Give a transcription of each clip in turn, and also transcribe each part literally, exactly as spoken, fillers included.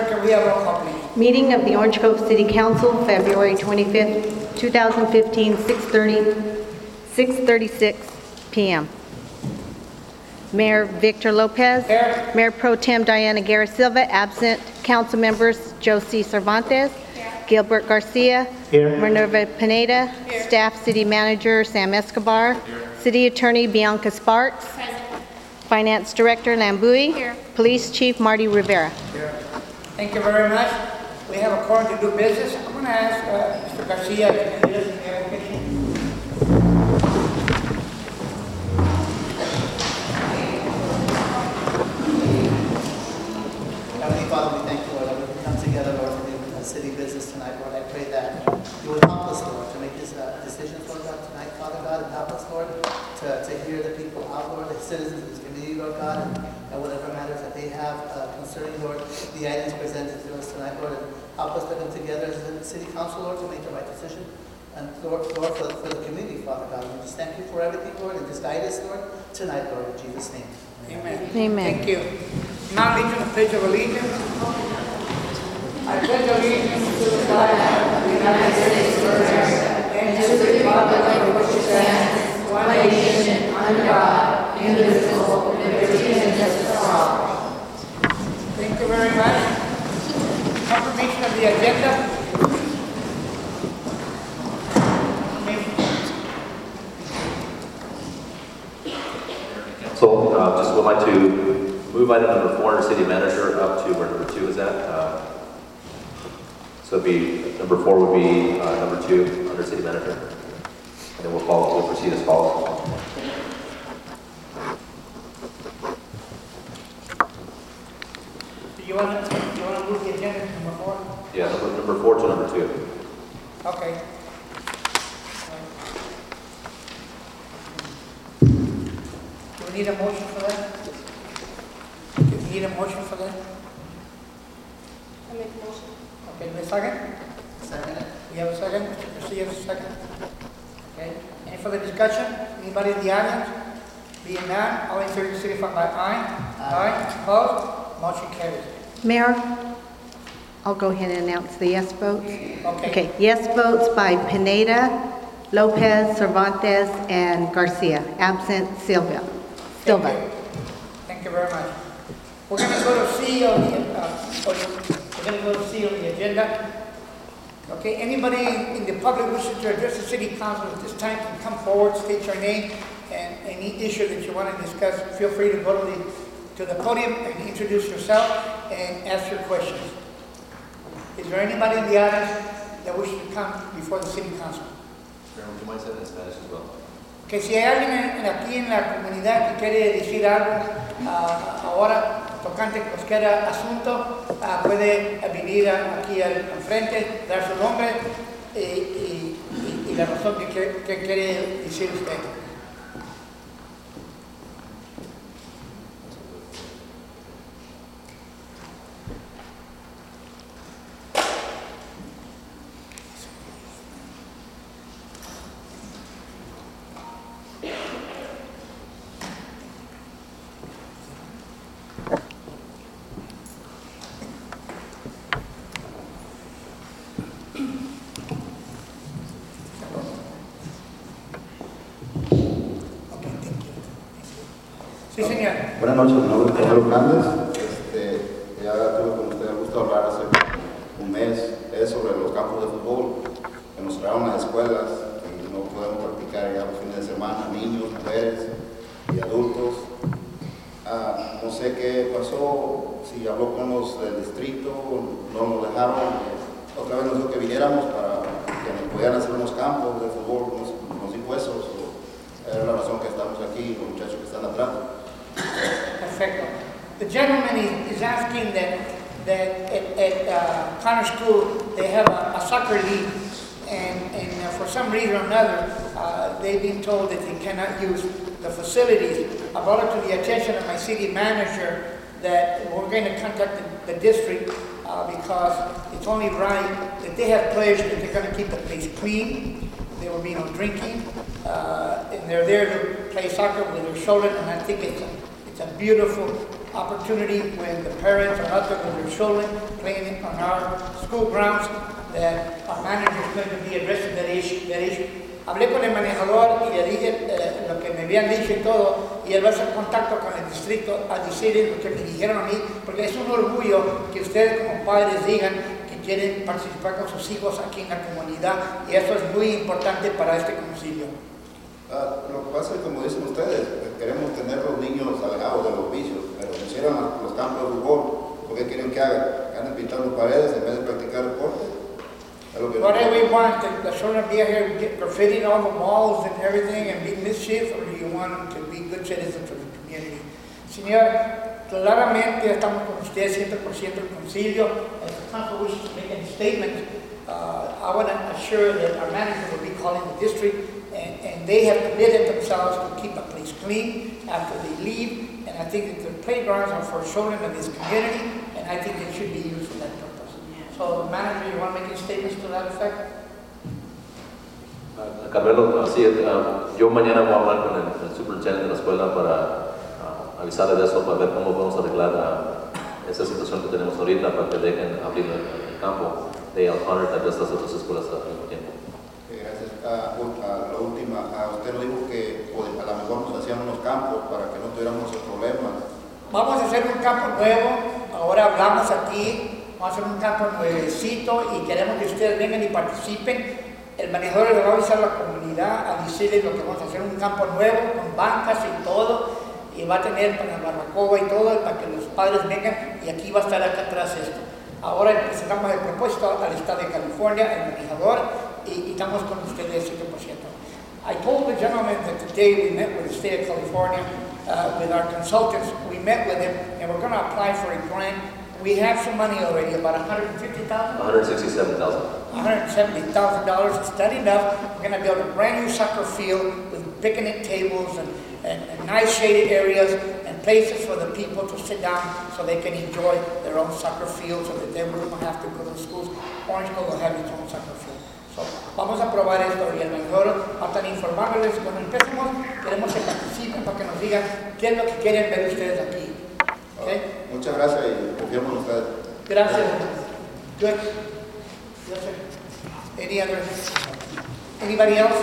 Clerk, can we have roll call, please? Meeting of the Orange Grove City Council, February twenty-fifth, two thousand fifteen, six thirty, six thirty-six p m Mayor Victor Lopez. Here. Mayor Pro Tem Diana Guerra Silva, absent. Council members Josie Cervantes. Here. Gilbert Garcia. Here. Minerva Pineda. Here. Staff City Manager Sam Escobar. Here. City Attorney Bianca Sparks. Finance Director Lambui. Here. Police Chief Marty Rivera. Here. Thank you very much. We have a quorum to do business. I'm going to ask uh, Mister Garcia if he can lead us in the application. Heavenly Father, we thank you, Lord, that we can come together, Lord, to do uh, city business tonight, Lord. I pray that you would help us, Lord, to make these uh, decisions, Lord God, tonight, Father God, and help us, Lord, to, to hear the people out, Lord, the citizens of this community, Lord God, and, and whatever matters that they have uh, concerning, Lord, the items presented to us tonight, Lord, and help us to come together as a city council, Lord, to make the right decision. And Lord, Lord for, for the community, Father God, we just thank you for everything, Lord, and just guide us, Lord, tonight, Lord, in Jesus' name. Amen. Amen. Thank you. Now, lead to the Pledge of Allegiance. I pledge allegiance to the flag of the United States of America and to the republic for which it stands, one nation, under God, indivisible, with liberty and justice for all. Thank you very much. Confirmation of the agenda. So, uh, just would like to move item number four under city manager up to where number two is at. Uh, so it'd be, number four would be uh, number two under city manager. And then we'll follow, we'll proceed as follows. Do you want to, you want to move the agenda to number four? Yeah, number, number four to number two. Okay. Do we need a motion for that? Do we need a motion for that? I make a motion. Okay, do we have a second? Second. We have a second, Mister Garcia has a second. Okay, any further discussion? Anybody in the audience? Being none, all in favor signify by aye. Aye. Opposed? Motion carries. Mayor, I'll go ahead and announce the yes votes. Okay. Okay, yes votes by Pineda, Lopez, Cervantes, and Garcia. Absent, Silva. Thank Silva. you. Thank you very much. We're going to go to C on the, uh, we're going to go to C on the agenda. Okay, anybody in the public wishing to address the city council at this time can come forward, state your name, and any issue that you want to discuss. Feel free to go to the, to the podium and introduce yourself and ask your questions. Is there anybody in the audience that wishes to come before the city council? Would you mind saying in Spanish as well? Que si hay alguien en- aquí en la comunidad que quiere decir algo ah, ahora tocante cualquier asunto, ah, puede venir a- aquí al al frente, dar su nombre y, y- y- y la razón que, que- que quiere decir usted. Sí, señor. Buenas noches, mi nombre es Pedro Hernández. Este, ya tuve con usted el gusto de hablar hace un mes, es sobre los campos de fútbol que nos trajeron a las escuelas y no podemos practicar ya los fines de semana, niños, mujeres y adultos. Ah, no sé qué pasó, si habló con los del distrito, no nos dejaron, otra vez nos dijo que viniéramos para que nos pudieran hacer unos campos de fútbol, unos, unos impuestos. Era la razón que estamos aquí, los muchachos que están atrás. Perfecto. The gentleman is, is asking that, that at, at uh, Connor School they have a, a soccer league, and, and uh, for some reason or another, uh, they've been told that they cannot use the facilities. I brought it to the attention of my city manager that we're going to contact the, the district uh, because it's only right that they have pledged that they're going to keep the place clean. There will be no drinking, uh, and they're there to play soccer with their children, and I think it's a, it's a beautiful opportunity when the parents are out there with their children playing on our school grounds, that our manager is going to be addressing that issue. That issue. Hablé con el manejador y le dije eh, lo que me habían dicho y todo, y él va a hacer contacto con el distrito a decirles lo que me dijeron a mí, porque es un orgullo que ustedes como padres digan que quieren participar con sus hijos aquí en la comunidad, y eso es muy importante para este concilio. Ah, lo que pasa es, como dicen ustedes, queremos tener los niños alejados de los vicios, pero si hicieran los campos de fútbol, ¿por qué quieren que hagan? ¿Que anden pintando paredes en vez de practicar deporte? Es lo que What no- do we want? The, the children be here get graffitiing all the walls and everything and be mischief, or do you want them to be good citizens of the community? Señor, claramente estamos con ustedes cien por ciento el concilio. As the council wishes to make any statement, uh, I want to assure that our manager will be calling the district, and, and they have committed themselves to keep the place clean after they leave. And I think that the playgrounds are for children of this community, and I think they should be used for that purpose. So, manager, you want to make any statements to that effect? Uh, Carmelo, así, uh, yo mañana voy a hablar con el, el superintendente de la escuela para uh, avisarle de eso, para ver cómo podemos arreglar uh, esa situación que tenemos ahorita para que dejen abrir el, el campo. They are honored that estas otras escuelas al mismo tiempo. Eh, Gracias. Ah, u- ah, la última, ah, usted nos dijo que pues, a lo mejor nos hacían unos campos para que no tuviéramos esos problemas. Vamos a hacer un campo nuevo, ahora hablamos aquí, vamos a hacer un campo nuevecito y queremos que ustedes vengan y participen. El manejador le va a avisar a la comunidad, a decirles lo que vamos a hacer, un campo nuevo, con bancas y todo, y va a tener para la barbacoa y todo, para que los padres vengan, y aquí va a estar acá atrás esto. Ahora presentamos el propósito al Estado de California, el manejador, y, y estamos con ustedes cien por ciento. I told the gentleman that today we met with the state of California, uh, with our consultants. We met with him, and we're going to apply for a grant. We have some money already, about one hundred fifty thousand dollars. one hundred sixty-seven thousand. one hundred seventy thousand dollars. Is that enough? We're going to build a brand new soccer field with picnic tables and, and, and nice shaded areas and places for the people to sit down so they can enjoy their own soccer field, so that they won't have to go to schools. Orange Grove will have its own soccer field. So, vamos a probar esto y el mejor, hasta informándoles cuando empecemos, queremos que participen para que nos digan qué es lo que quieren ver ustedes aquí. Okay? Muchas gracias y confiamos en ustedes. Gracias. Good. Yes, sir. Any other? Anybody else?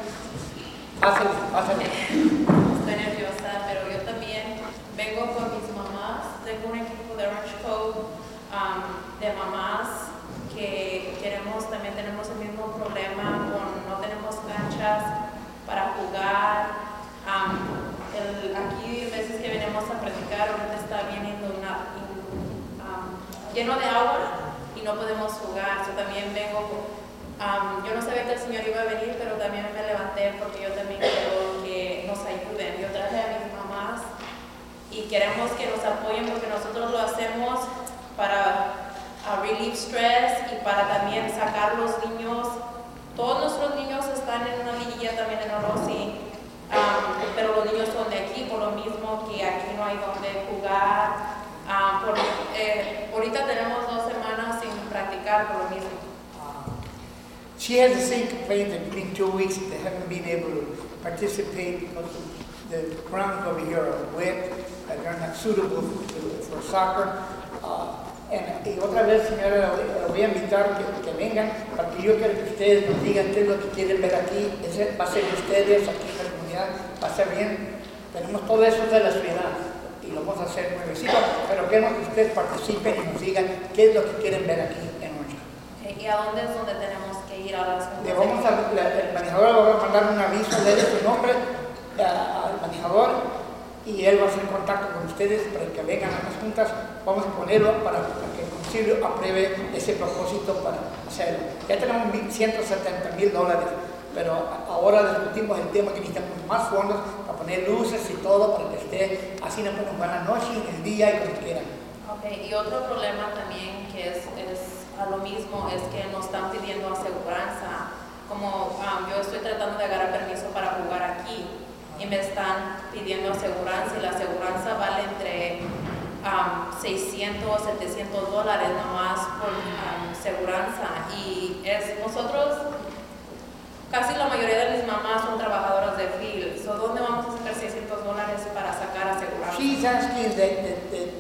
Pásale, pásale. Estoy nerviosa, pero yo también vengo con mis mamás. Tengo un equipo de Orange Cove um, de mamás que queremos, también tenemos el mismo problema con no tenemos canchas para jugar. Um, el, aquí, veces que venimos a practicar, ahorita está viniendo una, um, lleno de agua y no podemos jugar. Yo también vengo, um, yo no sabía que el Señor iba a venir, pero también me levanté porque yo también quiero que nos ayuden. Yo traje a mis mamás y queremos que nos apoyen porque nosotros lo hacemos para uh, relieve stress y para también sacar los niños. Todos nuestros niños están en una liguilla también en Orosi. Um, pero los niños son de aquí, por lo mismo que aquí no hay donde jugar. Um, por, eh, ahorita tenemos dos semanas sin practicar por lo mismo. She has the same complaint that in two weeks they haven't been able to participate because the grounds over here are wet, and they're not suitable to- for soccer. Uh, and- y otra vez, señora, la voy a invitar que, que vengan, porque yo quiero que ustedes nos digan qué es lo que quieren ver aquí. Ese va a ser ustedes aquí en la comunidad, va a ser bien. Tenemos todo eso de la ciudad y lo vamos a hacer nuevecito, pero queremos que ustedes participen y nos digan qué es lo que quieren ver aquí en Orange. Okay, ¿y a dónde es donde tenemos que ir a las Le vamos a, la- el manejador le va a mandar un aviso, de su nombre a- al manejador, y él va a hacer contacto con ustedes para que vengan a las juntas. Vamos a ponerlo para, para que el concilio apruebe ese propósito para hacerlo. Ya tenemos ciento setenta mil dólares, pero a- ahora discutimos el tema que necesitamos más fondos para poner luces y todo para que esté así, no podemos van la noche, en el día y cuando quieran. Okay, y otro problema también que es, es a lo mismo es que nos están pidiendo aseguranza. Como um, yo estoy tratando de agarrar permiso para jugar aquí y me están pidiendo aseguranza y la aseguranza vale entre um, seiscientos, setecientos dólares nomás por um, aseguranza. Y es nosotros, casi la mayoría de mis mamás son trabajadoras de field. So, ¿dónde vamos a sacar seiscientos dólares para sacar aseguranza? She's asking that, that, that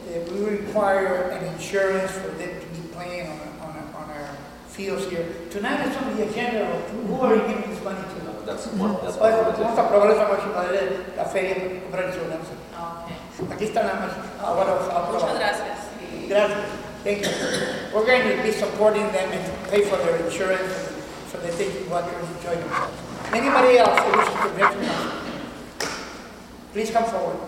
require an insurance for them to be playing on, on, on our fields here. Tonight is on the agenda, who are you giving this money to? That's one, that's Pues, one. vamos a aprobar esa moción para darle la feria para comprar insurance. Okay. Aquí está nada más. Ahora vamos a Muchas aprobar. gracias. Gracias. Thank you. We're going to be supporting them and pay for their insurance so that they can go out there and enjoy themselves. Anybody else who wishes to address the council? Please come forward.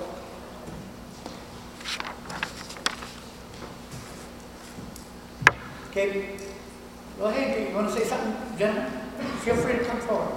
Okay. Go ahead. You want to say something, gentlemen? Feel free to come forward.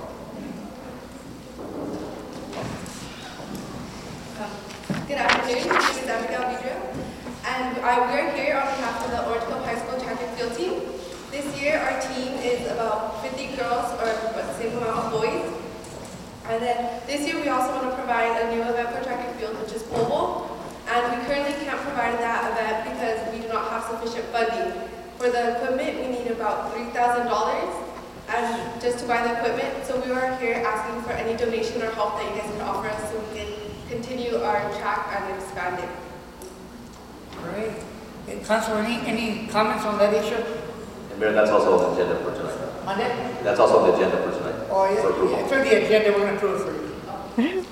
Good afternoon, my name is Abigail Vidrio, and I, we are here on behalf of the Orange Grove High School track and field team. This year, our team is about fifty girls, or about the same amount of boys. And then this year, we also want to provide a new event for track and field, which is pole vault. And we currently can't provide that event because we do not have sufficient funding. For the equipment, we need about three thousand dollars. And just to buy the equipment, so we are here asking for any donation or help that you guys can offer us so we can continue our track and expand it. Great. Okay, Council, any, any comments on that issue? And Mayor, that's also on the agenda for tonight. Monday? That's also on the agenda for tonight. Oh, For yeah, approval. yeah, it's on the agenda, we're going to approve it for you.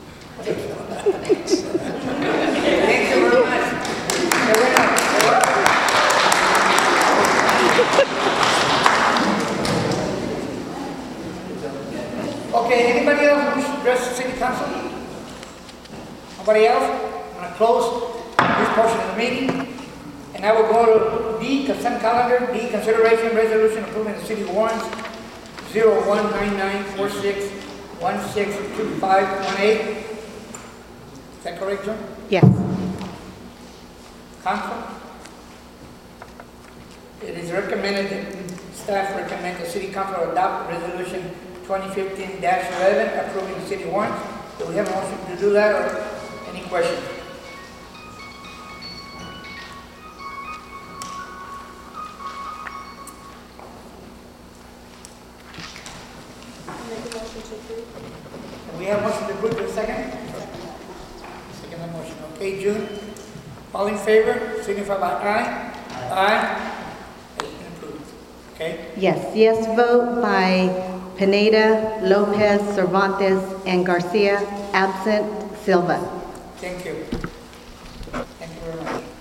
Thank you very much. Okay, we're not- Okay, anybody else who wishes to address the city council? Nobody else? I'm going to close this portion of the meeting. And I will go to D, consent calendar. D, consideration resolution approving the city warrants zero one nine nine four six one six two five one eight. Is that correct, John? Yes. Council? It is recommended that staff recommend the city council adopt resolution twenty fifteen eleven approving the city warrants. Do we have a motion to do that or any questions? We have motion to approve, a second? Second the motion. Okay, June. All in favor, signify by aye. Aye. It's been approved. Okay? Yes, yes vote by Pineda, Lopez, Cervantes, and Garcia, absent Silva. Thank you. Thank you very much.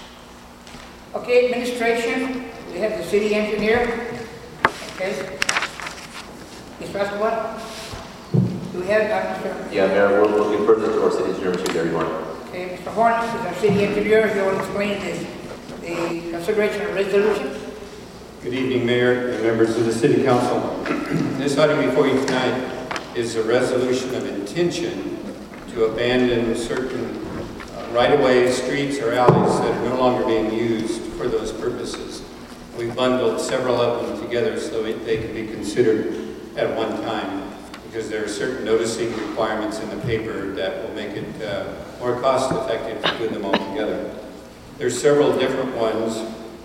Okay, administration, we have the city engineer. Okay. Mister Escobar? Do we have that, Mister Yeah, Mayor, we'll, we'll give further to our city engineer, Mister Gary Horn. Okay, Mister Horn is our city engineer. He will explain this, the consideration of resolution. Good evening, Mayor and members of the City Council. This item before you tonight is a resolution of intention to abandon certain uh, right-of-ways, streets, or alleys that are no longer being used for those purposes. We've bundled several of them together so that they can be considered at one time because there are certain noticing requirements in the paper that will make it uh, more cost-effective to put them all together. There's several different ones.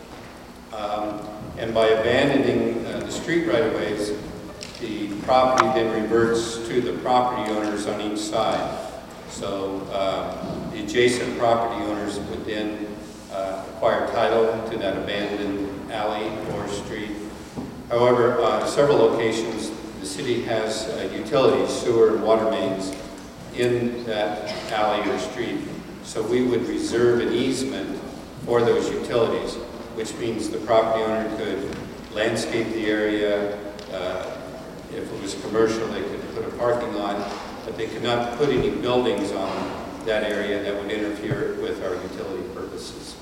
Um, And by abandoning uh, the street right-of-ways, the property then reverts to the property owners on each side. So uh, the adjacent property owners would then uh, acquire title to that abandoned alley or street. However, on several locations, the city has uh, utilities, sewer and water mains in that alley or street. So we would reserve an easement for those utilities, which means the property owner could landscape the area. Uh, if it was commercial, they could put a parking lot, but they could not put any buildings on that area that would interfere with our utility purposes.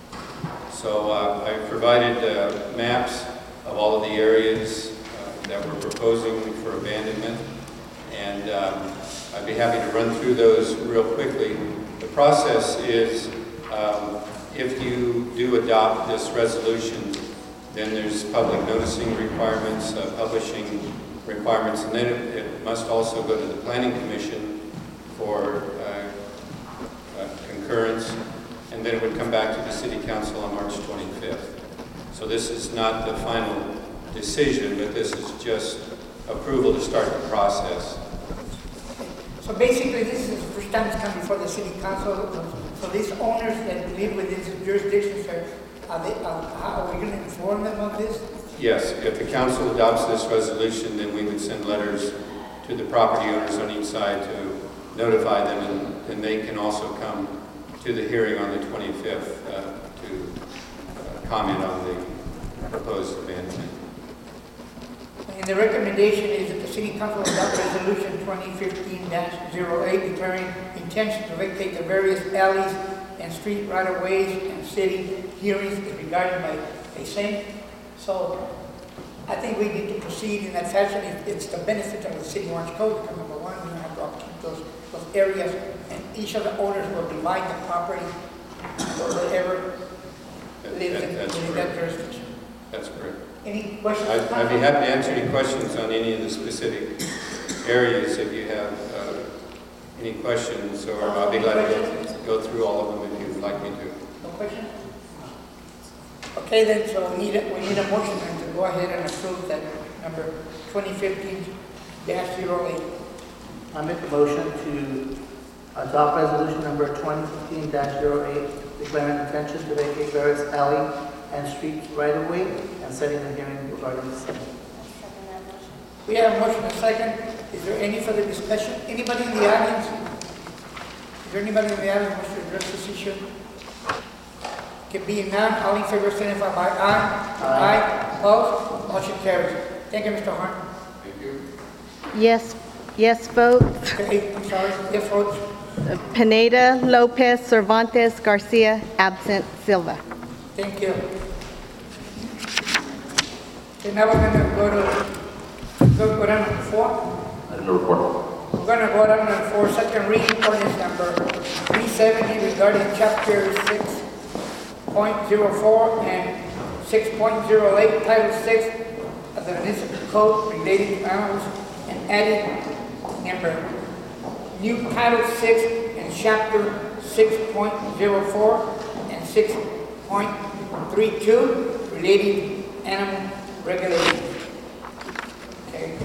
So uh, I provided uh, maps of all of the areas uh, that we're proposing for abandonment, and um, I'd be happy to run through those real quickly. The process is um, if you do adopt this resolution, then there's public noticing requirements, uh, publishing requirements, and then it, it must also go to the Planning Commission for uh, uh, concurrence, and then it would come back to the City Council on March twenty-fifth. So this is not the final decision, but this is just approval to start the process. So basically, this is the first time it's come before the city council. So these owners that live within this jurisdiction, sir, are they, uh, how are we gonna inform them of this? Yes, if the council adopts this resolution, then we would send letters to the property owners on each side to notify them, and then they can also come to the hearing on the twenty-fifth uh, to uh, comment on the proposed abandonment. And the recommendation is that the city council adopt resolution twenty fifteen dash zero eight declaring intention to vacate the various alleys and street right-of-ways and city hearings regarding by a same. So I think we need to proceed in that fashion. It- It's the benefit of the city of Orange Code, because number one, we don't have to upkeep those, those areas, and each of the owners will divide the property for whatever That- lives that- in that's within that correct. jurisdiction. That's correct. Any questions? I'd, I'd be happy to answer any questions on any of the specific areas if you have uh, any questions, or I'll be glad to go, go through all of them if you'd like me to. No question? Okay, then, so we need, a- we need a motion then to go ahead and approve that number twenty fifteen dash zero eight. I make a motion to adopt resolution number twenty fifteen dash zero eight, declaring intention to vacate various alley and street right of way and setting the hearing regarding the same. We have a motion and a second. Is there any further discussion? Anybody in the audience? Is there anybody in the audience who wants to address this issue? Can be none. All in favor, signify by aye. Aye. Opposed? Motion carries. Thank you, Mister Horn. Thank you. Yes, yes vote. Okay, I'm sorry. Yes, votes. Pineda, Lopez, Cervantes, Garcia, absent, Silva. Thank you. Okay, now we're gonna go to, go go down to four. Item number four. We're gonna go down to four, second reading ordinance number three seventy regarding chapter six point zero four and six point zero eight, title six of the municipal code relating to animals, and adding number new title six and chapter six point zero four and six point three two relating to animal regulation. Okay.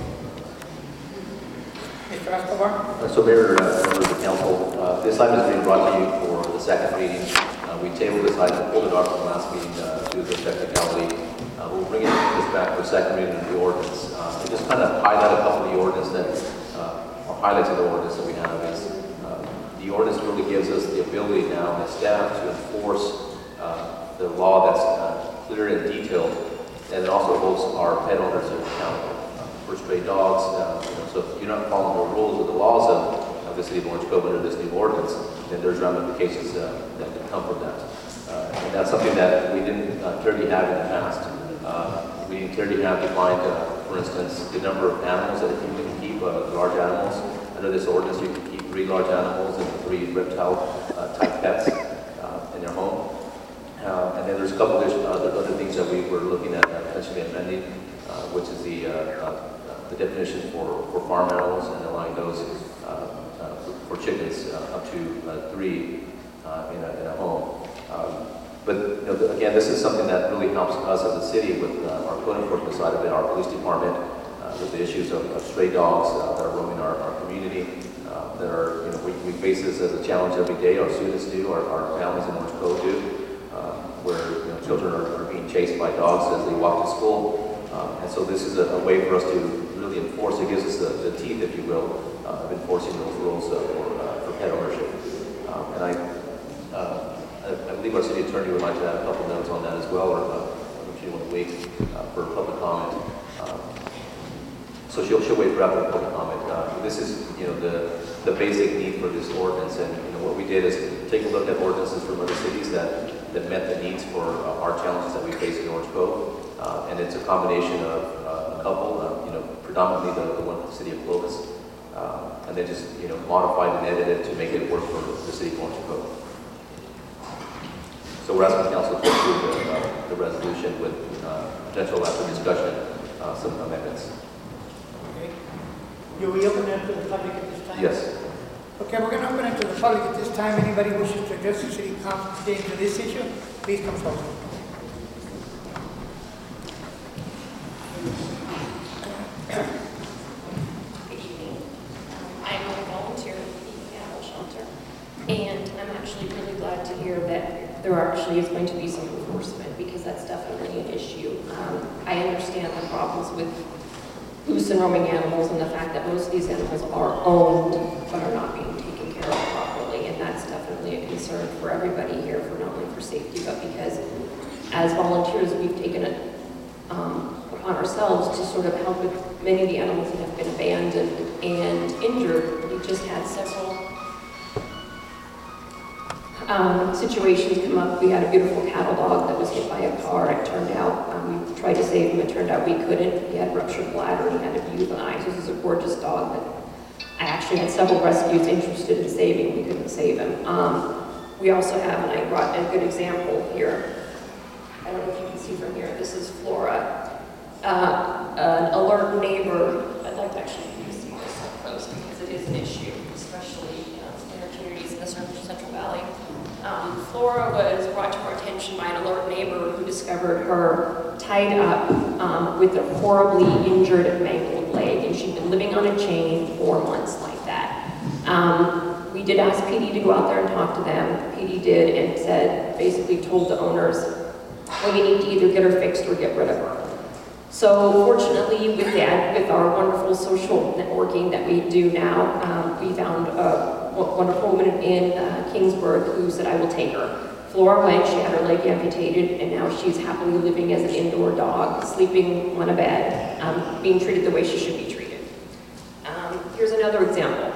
Mister Escobar? Uh, So Mayor, uh, members of the council, uh, this item is being brought to you for the second reading. Uh, We tabled this item, pulled it off from last meeting uh, due to the technicality. Uh, We'll bring it this back for second reading of the ordinance. Uh, To just kind of highlight a couple of the ordinance that, uh, or highlights of the ordinance that we have is, uh, the ordinance really gives us the ability now as staff to enforce uh, the law that's uh, clear and detailed, and it also holds our pet owners accountable. Uh, For stray dogs, uh, you know, so if you're not following the rules or the laws of, of the city of Orange Cove under this new ordinance, then there's ramifications uh, that can come from that. Uh, and that's something that we didn't uh, clearly have in the past. Uh, we didn't clearly have defined, uh, for instance, the number of animals that you can keep, uh, large animals. Under this ordinance, you can keep three large animals and three reptile-type uh, pets uh, in your home. Uh, and then there's a couple of other, other things that we were looking at uh, potentially amending, uh, which is the uh, uh, the definition for, for farm animals and allowing those uh, uh, for, for chickens uh, up to uh, three uh, in, a, in a home. Um, but you know, the, again, this is something that really helps us as a city with uh, our code enforcement side of it, our police department, uh, with the issues of, of stray dogs uh, that are roaming our, our community. Uh, that are, you know, we, we face this as a challenge every day. Our students do, our, our families in Orange Cove do, uh, where you know, children are, are being chased by dogs as they walk to school. Um, and so this is a, a way for us to really enforce. It gives us the, the teeth, if you will, uh, of enforcing those rules uh, for, uh, for pet ownership. Um, and I, uh, I, I believe our city attorney would like to add a couple notes on that as well, or uh, if she wants to wait uh, for public comment. Um, so she'll, she'll wait for after public comment. Uh, this is, you know, the, the basic need for this ordinance. And you know, what we did is take a look at ordinances from other cities that, that met the needs for uh, our challenges that we face in Orange Cove. Uh, and it's a combination of uh, a couple, uh, you know, predominantly the, the one from the city of Clovis, uh, and then just, you know, modified and edited to make it work for the city of Orange Cove. So we're asking council to approve the, uh, the resolution with uh, potential after discussion, uh, some amendments. Okay. Do we open it to the public at this time? Yes. Okay, we're going to open it to the public at this time. Anybody wishes to address the city council today to this issue, please come forward. Good evening. I'm a volunteer actually really glad to hear that there actually is going to be some enforcement, because that's definitely an issue. Um, I understand the problems with loose and roaming animals and the fact that most of these animals are owned but are not being taken care of properly, and that's definitely a concern for everybody here, for not only for safety, but because as volunteers we've taken it um, upon ourselves to sort of help with many of the animals that have been abandoned and injured. We just had several um, situations come up. We had a beautiful cattle dog that was hit by a car. It turned out, um, we tried to save him, it turned out we couldn't. He had ruptured bladder, he had to be euthanized. This is a gorgeous dog that I actually had several rescues interested in saving. We couldn't save him. Um, we also have, and I brought a good example here. I don't know if you can see from here, this is Flora. Uh, an alert neighbor, I'd like to actually have you see this up close because it is an issue, especially you know, in our communities in the Central, Central Valley. Um, Flora was brought to our attention by an alert neighbor who discovered her tied up um, with a horribly injured mangled leg, and she'd been living on a chain for months like that. Um, we did ask P D to go out there and talk to them. P D did and said, basically told the owners, well, you need to either get her fixed or get rid of her. So fortunately, with that, with our wonderful social networking that we do now, um, we found a wonderful woman in uh, Kingsburg who said, I will take her. Flora went, she had her leg amputated, and now she's happily living as an indoor dog, sleeping on a bed, um, being treated the way she should be treated. Um, here's another example.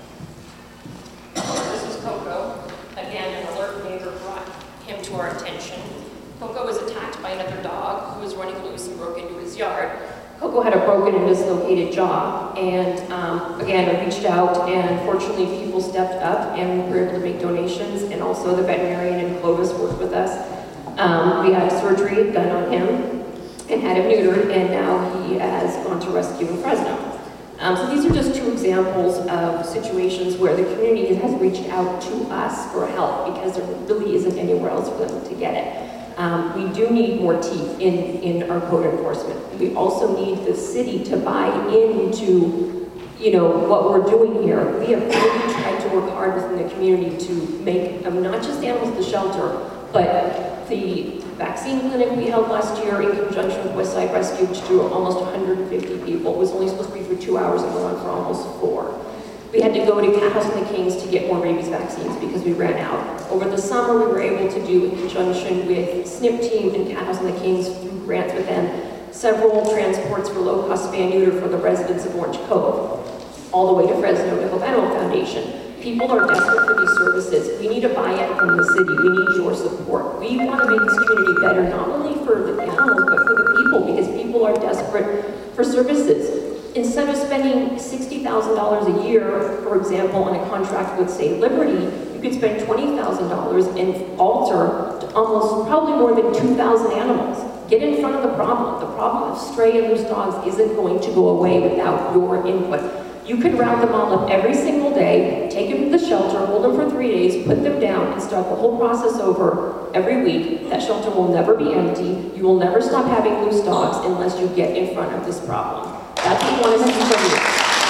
This is Coco. Again, an alert neighbor brought him to our attention. Coco was attacked by another dog who was running loose and broke into his yard. Coco had a broken and dislocated jaw, and um, again, I reached out, and fortunately people stepped up and were able to make donations, and also the veterinarian in Clovis worked with us. Um, we had surgery done on him and had him neutered, and now he has gone to rescue in Fresno. Um, so these are just two examples of situations where the community has reached out to us for help because there really isn't anywhere else for them to get it. Um, we do need more teeth in, in our code enforcement. We also need the city to buy into, you know, what we're doing here. We have really tried to work hard within the community to make um, not just animals at the shelter, but the vaccine clinic we held last year in conjunction with Westside Rescue, which drew almost one hundred fifty people. It was only supposed to be for two hours and went on for almost four. We had to go to Cat House and the Kings to get more rabies vaccines because we ran out. Over the summer, we were able to do, in conjunction with S N P team and Cat House and the Kings, through grants with them, several transports for low-cost spay and neuter for the residents of Orange Cove, all the way to Fresno to Hope Animal Foundation. People are desperate for these services. We need a buy-in from the city. We need your support. We want to make this community better, not only for the animals, but for the people, because people are desperate for services. Instead of spending sixty thousand dollars a year, for example, on a contract with, say, Liberty, you could spend twenty thousand dollars and alter to almost probably more than two thousand animals. Get in front of the problem. The problem of stray and loose dogs isn't going to go away without your input. You could round them all up every single day, take them to the shelter, hold them for three days, put them down, and start the whole process over every week. That shelter will never be empty. You will never stop having loose dogs unless you get in front of this problem. That's what we want to see from you.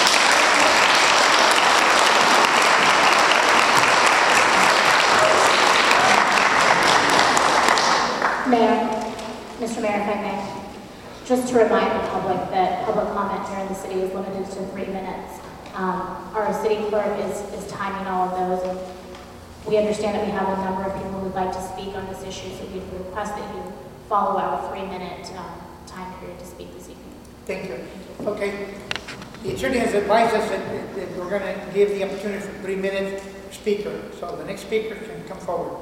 Mayor, Mister Mayor, if I may, just to remind the public that public comment here in the city is limited to three minutes. Um, our city clerk is, is timing all of those, and we understand that we have a number of people who'd like to speak on this issue, so we request that you follow our three-minute um, time period to speak this evening. Thank you. Okay. The attorney has advised us that, that we're going to give the opportunity for three minutes per speaker. So the next speaker can come forward.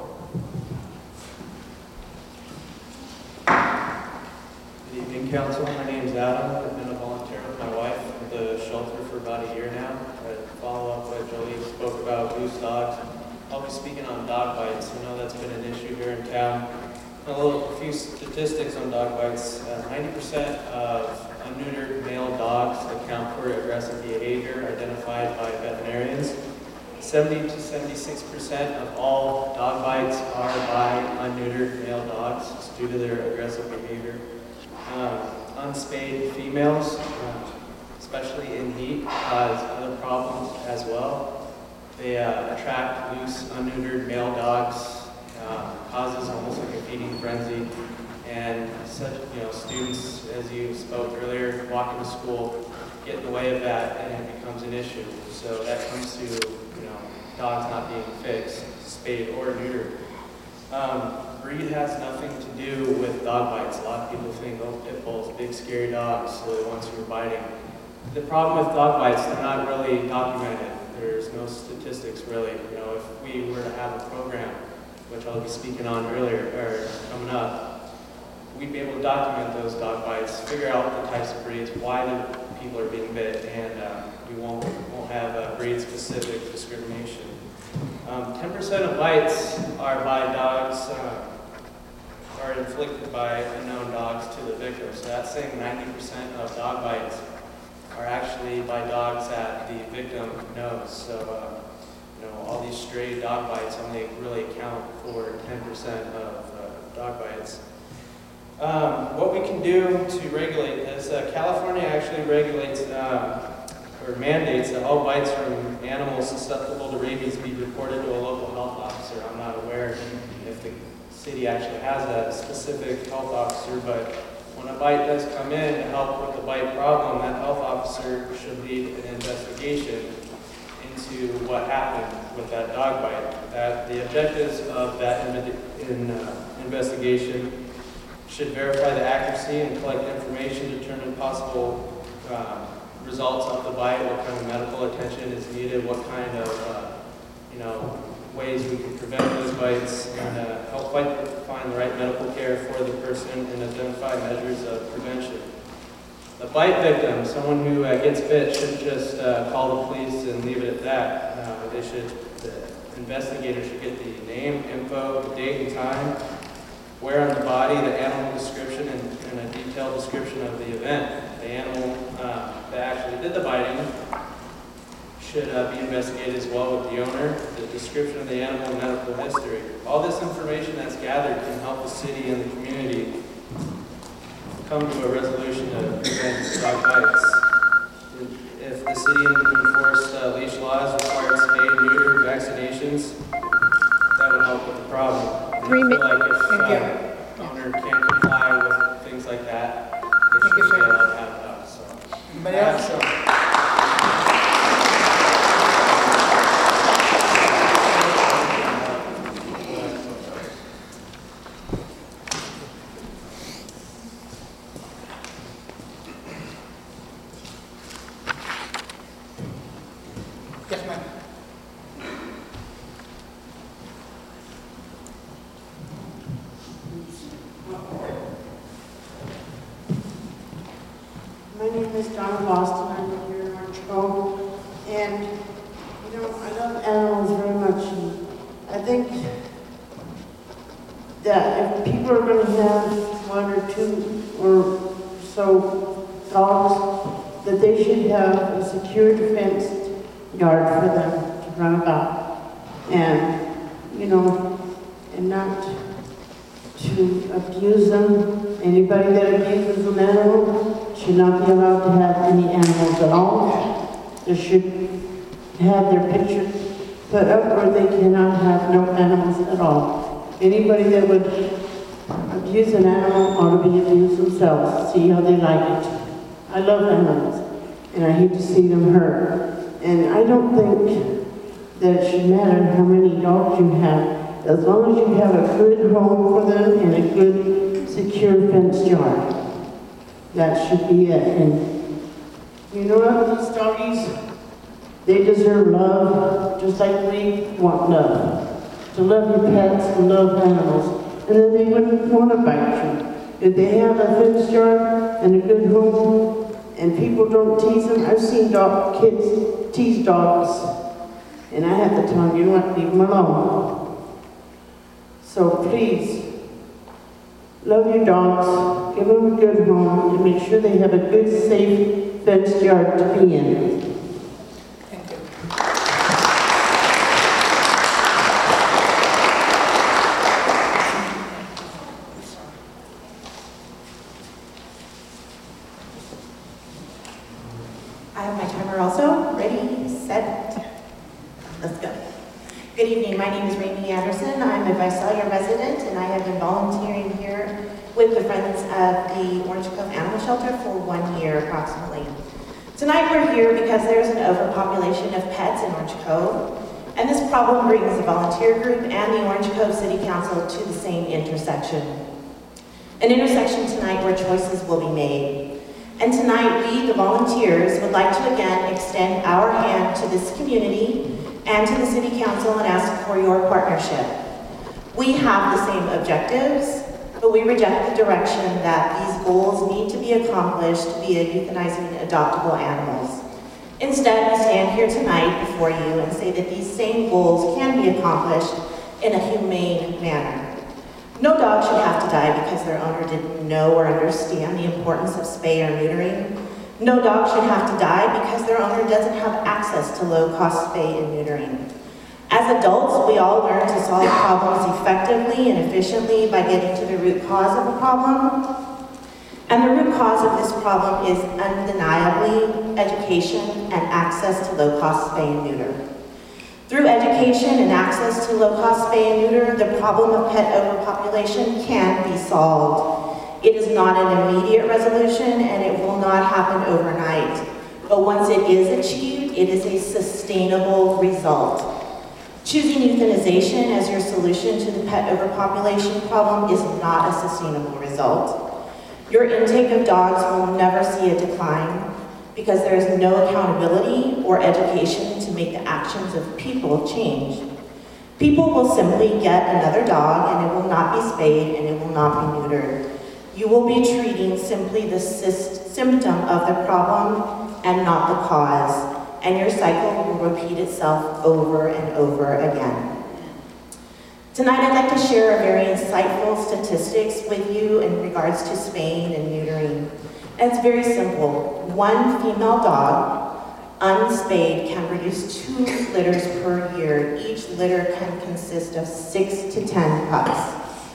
Good evening, Council. My name is Adam. I've been a volunteer with my wife at the shelter for about a year now. To follow up what Jolie spoke about loose dogs. I'll be speaking on dog bites. I know that's been an issue here in town. A little a few statistics on dog bites. ninety percent of unneutered male dogs account for aggressive behavior identified by veterinarians. seventy to seventy-six percent of all dog bites are by unneutered male dogs. It's due to their aggressive behavior. Uh, unspayed females, uh, especially in heat, cause other problems as well. They uh, attract loose, unneutered male dogs, uh, causes almost like a feeding frenzy, and such, you know, students, as you spoke earlier, walking to school, get in the way of that, and it becomes an issue. So that comes to, you know, dogs not being fixed, spayed or neutered. Um, breed has nothing to do with dog bites. A lot of people think, oh, pit bulls, big scary dogs, so the ones who are biting. The problem with dog bites, they're not really documented. There's no statistics really. You know, if we were to have a program, which I'll be speaking on earlier, or coming up, we'd be able to document those dog bites, figure out the types of breeds, why the people are being bit, and uh, we won't, won't have uh, breed-specific discrimination. ten percent um, of bites are by dogs, uh, are inflicted by unknown dogs to the victim. So that's saying ninety percent of dog bites are actually by dogs that the victim knows. So, uh, you know, all these stray dog bites only really account for ten percent of uh, dog bites. Um, what we can do to regulate this, uh, California actually regulates um, or mandates that all bites from animals susceptible to rabies be reported to a local health officer. I'm not aware if the city actually has a specific health officer, but when a bite does come in to help with the bite problem, that health officer should lead an investigation into what happened with that dog bite. That the objectives of that in, in, uh, investigation should verify the accuracy and collect information, determine possible uh, results of the bite, what kind of medical attention is needed, what kind of uh, you know, ways we can prevent those bites, and uh, help fight, find the right medical care for the person and identify measures of prevention. The bite victim, someone who uh, gets bit, shouldn't just uh, call the police and leave it at that. Uh, they should, the investigator should get the name, info, the date and time, where on the body, the animal description, and, and a detailed description of the event. The animal uh, that actually did the biting should uh, be investigated as well with the owner, the description of the animal, and medical history. All this information that's gathered can help the city and the community come to a resolution to prevent dog bites. If the city enforced uh, leash laws, required spay and neuter vaccinations, that would help with the problem. Three I feel minutes. like if uh, the owner can't comply with things like that, they should be allowed to have it up. So. Anybody else? Yes, ma'am. My name is Donna Boston. I live here in Orange Grove. And, you know, I love animals very much. And I think that if people are going to have one or two or so dogs, that they should have a secure fenced yard for them to run about. And, you know, and not to abuse them. Anybody that abuses an animal should not be allowed to have any animals at all. They should have their picture put up where they cannot have no animals at all. Anybody that would abuse an animal ought to be abused themselves, see how they like it. I love animals, and I hate to see them hurt. And I don't think that it should matter how many dogs you have, as long as you have a good home for them and a good, secure fenced yard. That should be it. And you know what, these doggies, they deserve love, just like we want love. To love your pets and love animals. And then they wouldn't want to bite you. If they have a fenced yard and a good home, and people don't tease them, I've seen dog kids tease dogs, and I have to tell them, you know what, leave them alone. So please, love your dogs, give them a good home, and make sure they have a good, safe, fenced yard to be in. Thank you. I have my timer also. Ready, set. Let's go. Good evening, my name is Rainey Anderson. I'm a Visalia resident and I have been volunteering here with the Friends of the Orange Cove Animal Shelter for one year approximately. Tonight we're here because there's an overpopulation of pets in Orange Cove, and this problem brings the volunteer group and the Orange Cove City Council to the same intersection. An intersection tonight where choices will be made. And tonight we, the volunteers, would like to again extend our hand to this community and to the City Council and ask for your partnership. We have the same objectives, but we reject the direction that these goals need to be accomplished via euthanizing adoptable animals. Instead, we stand here tonight before you and say that these same goals can be accomplished in a humane manner. No dog should have to die because their owner didn't know or understand the importance of spay or neutering. No dog should have to die because their owner doesn't have access to low-cost spay and neutering. As adults, we all learn to solve problems effectively and efficiently by getting to the root cause of a problem. And the root cause of this problem is undeniably education and access to low-cost spay and neuter. Through education and access to low-cost spay and neuter, the problem of pet overpopulation can be solved. It is not an immediate resolution and it will not happen overnight. But once it is achieved, it is a sustainable result. Choosing euthanization as your solution to the pet overpopulation problem is not a sustainable result. Your intake of dogs will never see a decline because there is no accountability or education to make the actions of people change. People will simply get another dog and it will not be spayed and it will not be neutered. You will be treating simply the symptom of the problem and not the cause, and your cycle will repeat itself over and over again. Tonight I'd like to share a very insightful statistics with you in regards to spaying and neutering. And it's very simple. One female dog, unspayed, can produce two litters per year. Each litter can consist of six to ten pups.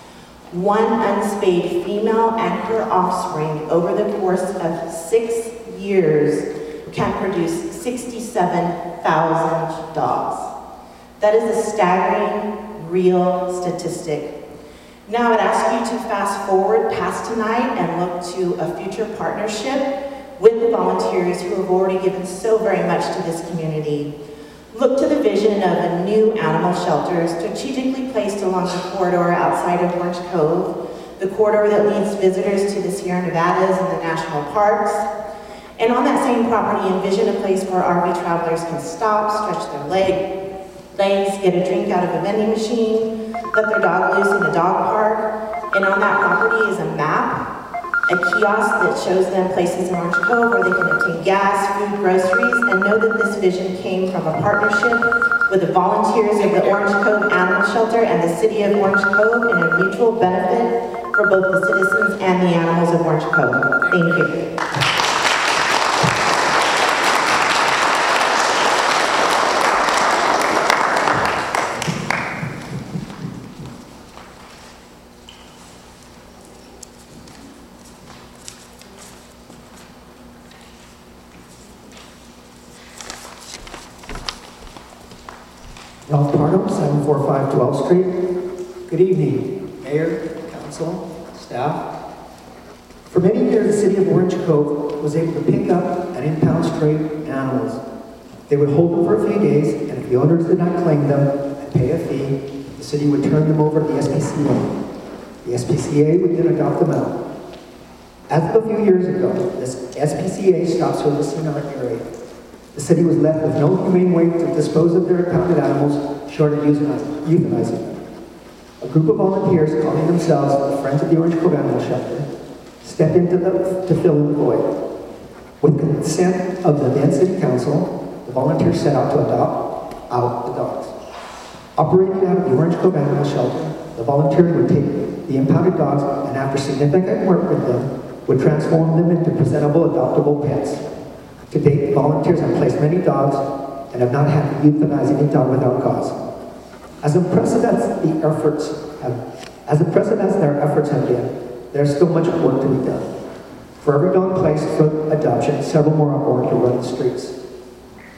One unspayed female and her offspring over the course of six years can produce sixty-seven thousand dogs. That is a staggering, real statistic. Now I'd ask you to fast forward past tonight and look to a future partnership with the volunteers who have already given so very much to this community. Look to the vision of a new animal shelter strategically placed along the corridor outside of Orange Cove, the corridor that leads visitors to the Sierra Nevadas and the national parks. And on that same property, envision a place where R V travelers can stop, stretch their leg, legs, get a drink out of a vending machine, let their dog loose in a dog park. And on that property is a map, a kiosk that shows them places in Orange Cove where they can obtain gas, food, groceries, and know that this vision came from a partnership with the volunteers of the Orange Cove Animal Shelter and the City of Orange Cove in a mutual benefit for both the citizens and the animals of Orange Cove. Thank you. Ralph Parham, seven four five twelfth Street. Good evening, Mayor, Council, staff. For many years, the City of Orange Cove was able to pick up and impound stray animals. They would hold them for a few days, and if the owners did not claim them and pay a fee, the city would turn them over to the S P C A. The S P C A would then adopt them out. As of a few years ago, this S P C A stopped servicing our area. The city was left with no humane way to dispose of their impounded animals short of euthanizing them. A group of volunteers calling themselves the Friends of the Orange Cove Animal Shelter stepped into the, to fill in the void. With consent of the then City Council, the volunteers set out to adopt out the dogs. Operating out of the Orange Cove Animal Shelter, the volunteers would take the impounded dogs and after significant work with them, would transform them into presentable adoptable pets. To date, volunteers have placed many dogs and have not had to euthanize any dog without cause. As impressive as the efforts have, as impressive as their efforts have been, there's still much work to be done. For every dog placed for adoption, several more are born to run the streets.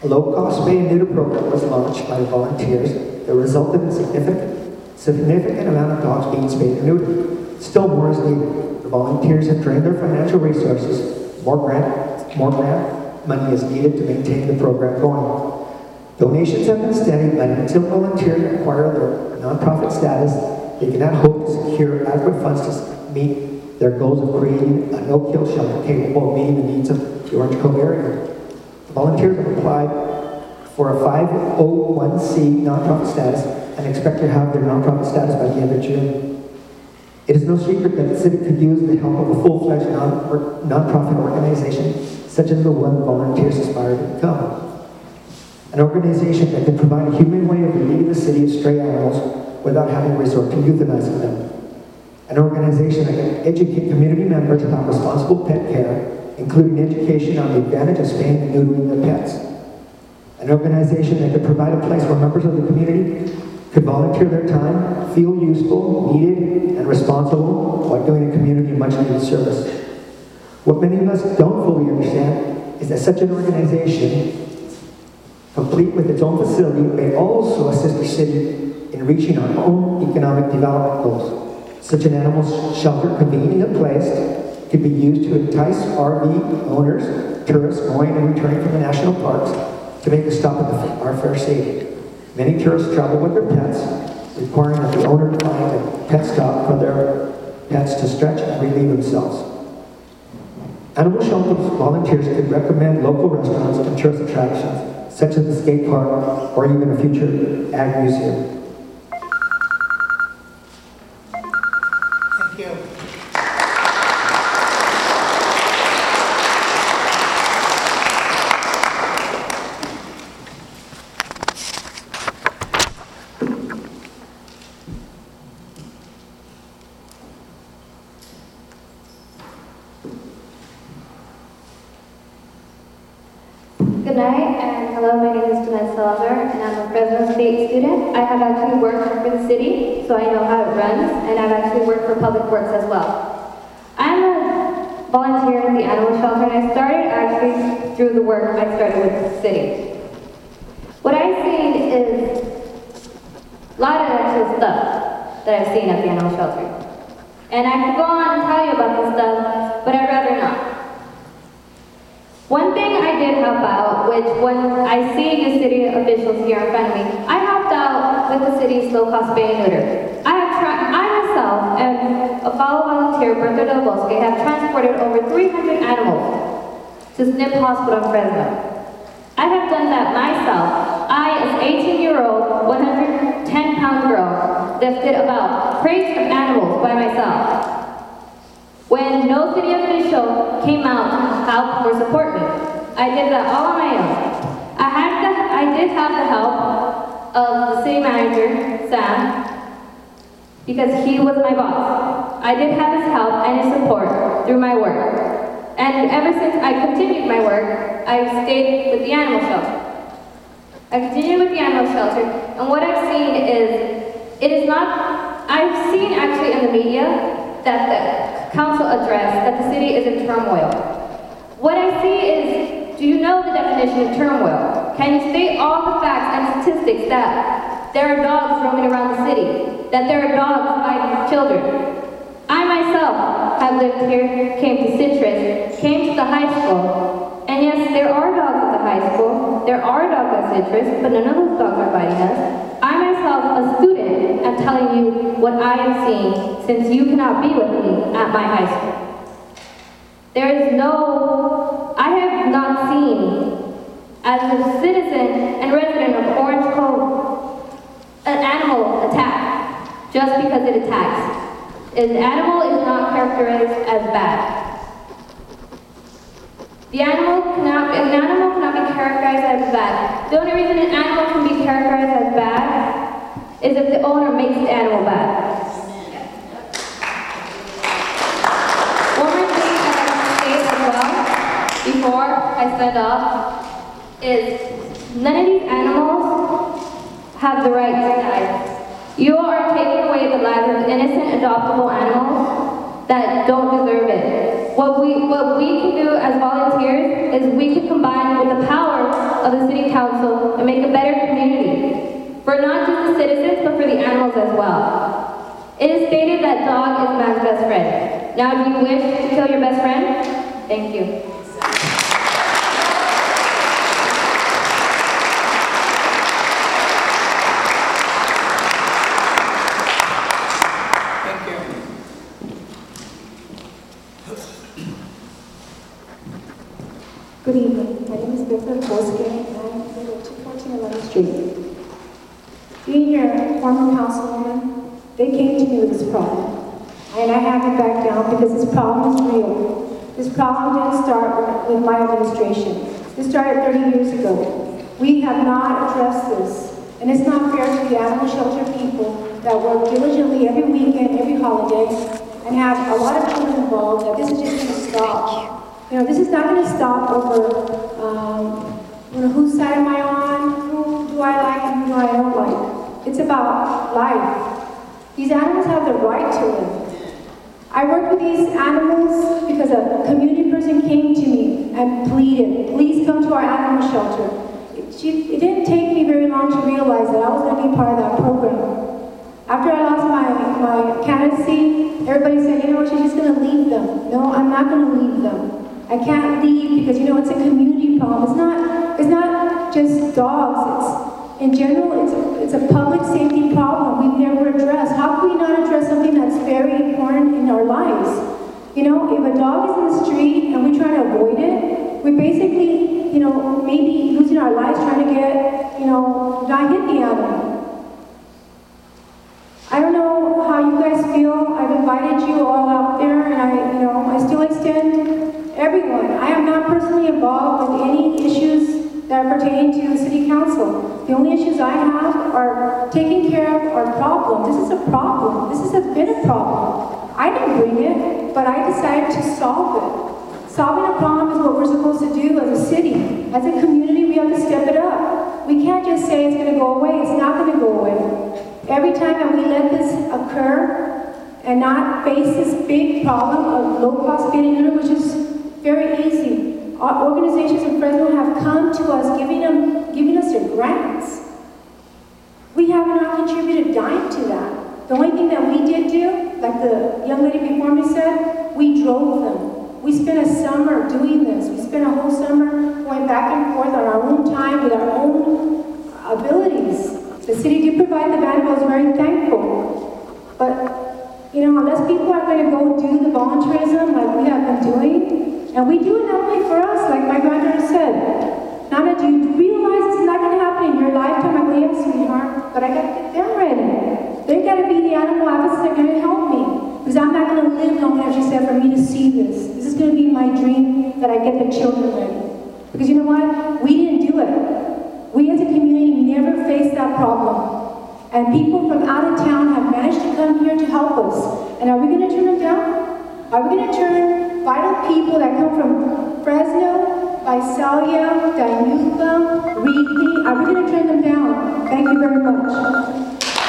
A low-cost spay and neuter program was launched by volunteers that resulted in significant, significant amount of dogs being spayed and neutered. Still more is needed. The volunteers have drained their financial resources. More grant, more grant money is needed to maintain the program going. Donations have been steady, but until volunteers acquire their nonprofit status, they cannot hope to secure adequate funds to meet their goals of creating a no-kill shelter capable of meeting the needs of the Orange Cove area. The volunteers have applied for a five oh one c nonprofit status and expect to have their nonprofit status by the end of June. It is no secret that the city could use the help of a full-fledged non or nonprofit organization such as the one volunteers aspire to become. An organization that can provide a human way of relieving the city of stray animals without having to resort to euthanizing them. An organization that can educate community members about responsible pet care, including education on the advantage of spaying and neutering their pets. An organization that could provide a place where members of the community could volunteer their time, feel useful, needed, and responsible while doing a community much needed service. What many of us don't fully understand is that such an organization, complete with its own facility, may also assist the city in reaching our own economic development goals. Such an animal shelter conveniently placed could be used to entice R V owners, tourists going and returning from the national parks to make a stop at the, our fair city. Many tourists travel with their pets, requiring that the owner find a pet stop for their pets to stretch and relieve themselves. Animal shelter volunteers could recommend local restaurants and tourist attractions, such as the skate park or even a future ag museum. Thank you. Good night, and hello, my name is Jeanette Salazar, and I'm a Fresno State student. I have actually worked for the city, so I know how it runs, and I've actually worked for Public Works as well. I'm a volunteer at the animal shelter, and I started actually through the work I started with the city. What I've seen is a lot of actual stuff that I've seen at the animal shelter. And I could go on and tell you about this stuff, but I'd rather not. One thing I did help out, which when I see the city officials here in front of me, I helped out with the city's low-cost spay and neuter. I have tra- I myself and a fellow volunteer, Bertha Del Bosque, have transported over three hundred animals to S N P Hospital in Fresno. I have done that myself. I, as an eighteen-year-old, one hundred ten pound girl, lifted about crates of animals by myself. When no city official came out to help or support me, I did that all on my own. I had the, I did have the help of the city manager, Sam, because he was my boss. I did have his help and his support through my work. And ever since I continued my work, I stayed with the animal shelter. I continued with the animal shelter, and what I've seen is, it is not, I've seen actually in the media that the council addressed that the city is in turmoil. What I see is, do you know the definition of turmoil? Can you state all the facts and statistics that there are dogs roaming around the city, that there are dogs biting children? I myself have lived here, came to Citrus, came to the high school, and yes, there are dogs at the high school, there are dogs at Citrus, but none of those dogs are biting us. I myself, a student, am telling you what I am seeing, since you cannot be with me at my high school. There is no, I have not seen, as a citizen and resident of Orange Cove, an animal attack just because it attacks. An animal is not characterized as bad. The animal cannot, an animal cannot be characterized as bad. The only reason an animal can be characterized as bad is if the owner makes the animal bad. One more thing that I want to say as well, before I send off, is none of these animals have the right to die. You are taking away the lives of innocent adoptable animals that don't deserve it. What we, what we can do as volunteers is we can combine with the power of the city council and make a better community for not just the citizens, but for the animals as well. It is stated that dog is man's best friend. Now, do you wish to kill your best friend? Thank you. Good evening. My name is Bethel Bosque, and I live at two fourteen eleventh Street. Being your former councilwoman, they came to me with this problem, and I haven't backed down because this problem is real. This problem didn't start with my administration. This started thirty years ago. We have not addressed this, and it's not fair to the animal shelter people that work diligently every weekend, every holiday, and have a lot of children involved, that this is just going to stop. You know, this is not going to stop over, um, you know, whose side am I on, who do I like and who do I don't like. It's about life. These animals have the right to live. I worked with these animals because a community person came to me and pleaded, please come to our animal shelter. It, she, it didn't take me very long to realize that I was going to be part of that program. After I lost my, my candidacy, everybody said, you know what, she's just going to leave them. No, I'm not going to leave them. I can't leave because, you know, it's a community problem. It's not, it's not just dogs. It's, in general, it's a, it's a public safety problem we've never addressed. How can we not address something that's very important in our lives? You know, if a dog is in the street and we try to avoid it, we're basically, you know, maybe losing our lives trying to get, you know, not hit the animal. I don't know how you guys feel. I've invited you all out there, and I, you know, I still extend everyone. I am not personally involved with any issues that are pertaining to the city council. The only issues I have are taking care of our problem. This is a problem. This has been a problem. I didn't bring it, but I decided to solve it. Solving a problem is what we're supposed to do as a city. As a community, we have to step it up. We can't just say it's going to go away. It's not going to go away. Every time that we let this occur and not face this big problem of low-cost spay and neuter, which is very easy. Our organizations in Fresno have come to us giving them, giving us their grants. We have not contributed a dime to that. The only thing that we did do, like the young lady before me said, we drove them. We spent a summer doing this. We spent a whole summer going back and forth on our own time with our own abilities. The city did provide the van. I was very thankful. But, you know, unless people are going to go do the volunteerism like we have been doing, and we do it not only for us, like my granddaughter said. Nana, do you realize it's not going to happen in your lifetime? I go, yes, sweetheart, but I got to get them ready. They got to be the animal advocates that are going to help me. Because I'm not going to live long enough, she said, for me to see this. This is going to be my dream, that I get the children ready. Because you know what? We didn't do it. We as a community never faced that problem. And people from out of town have managed to come here to help us. And are we going to turn them down? Are we going to turn vital people that come from Fresno, Visalia, Dinuba, Reedley, are we going to turn them down? Thank you very much.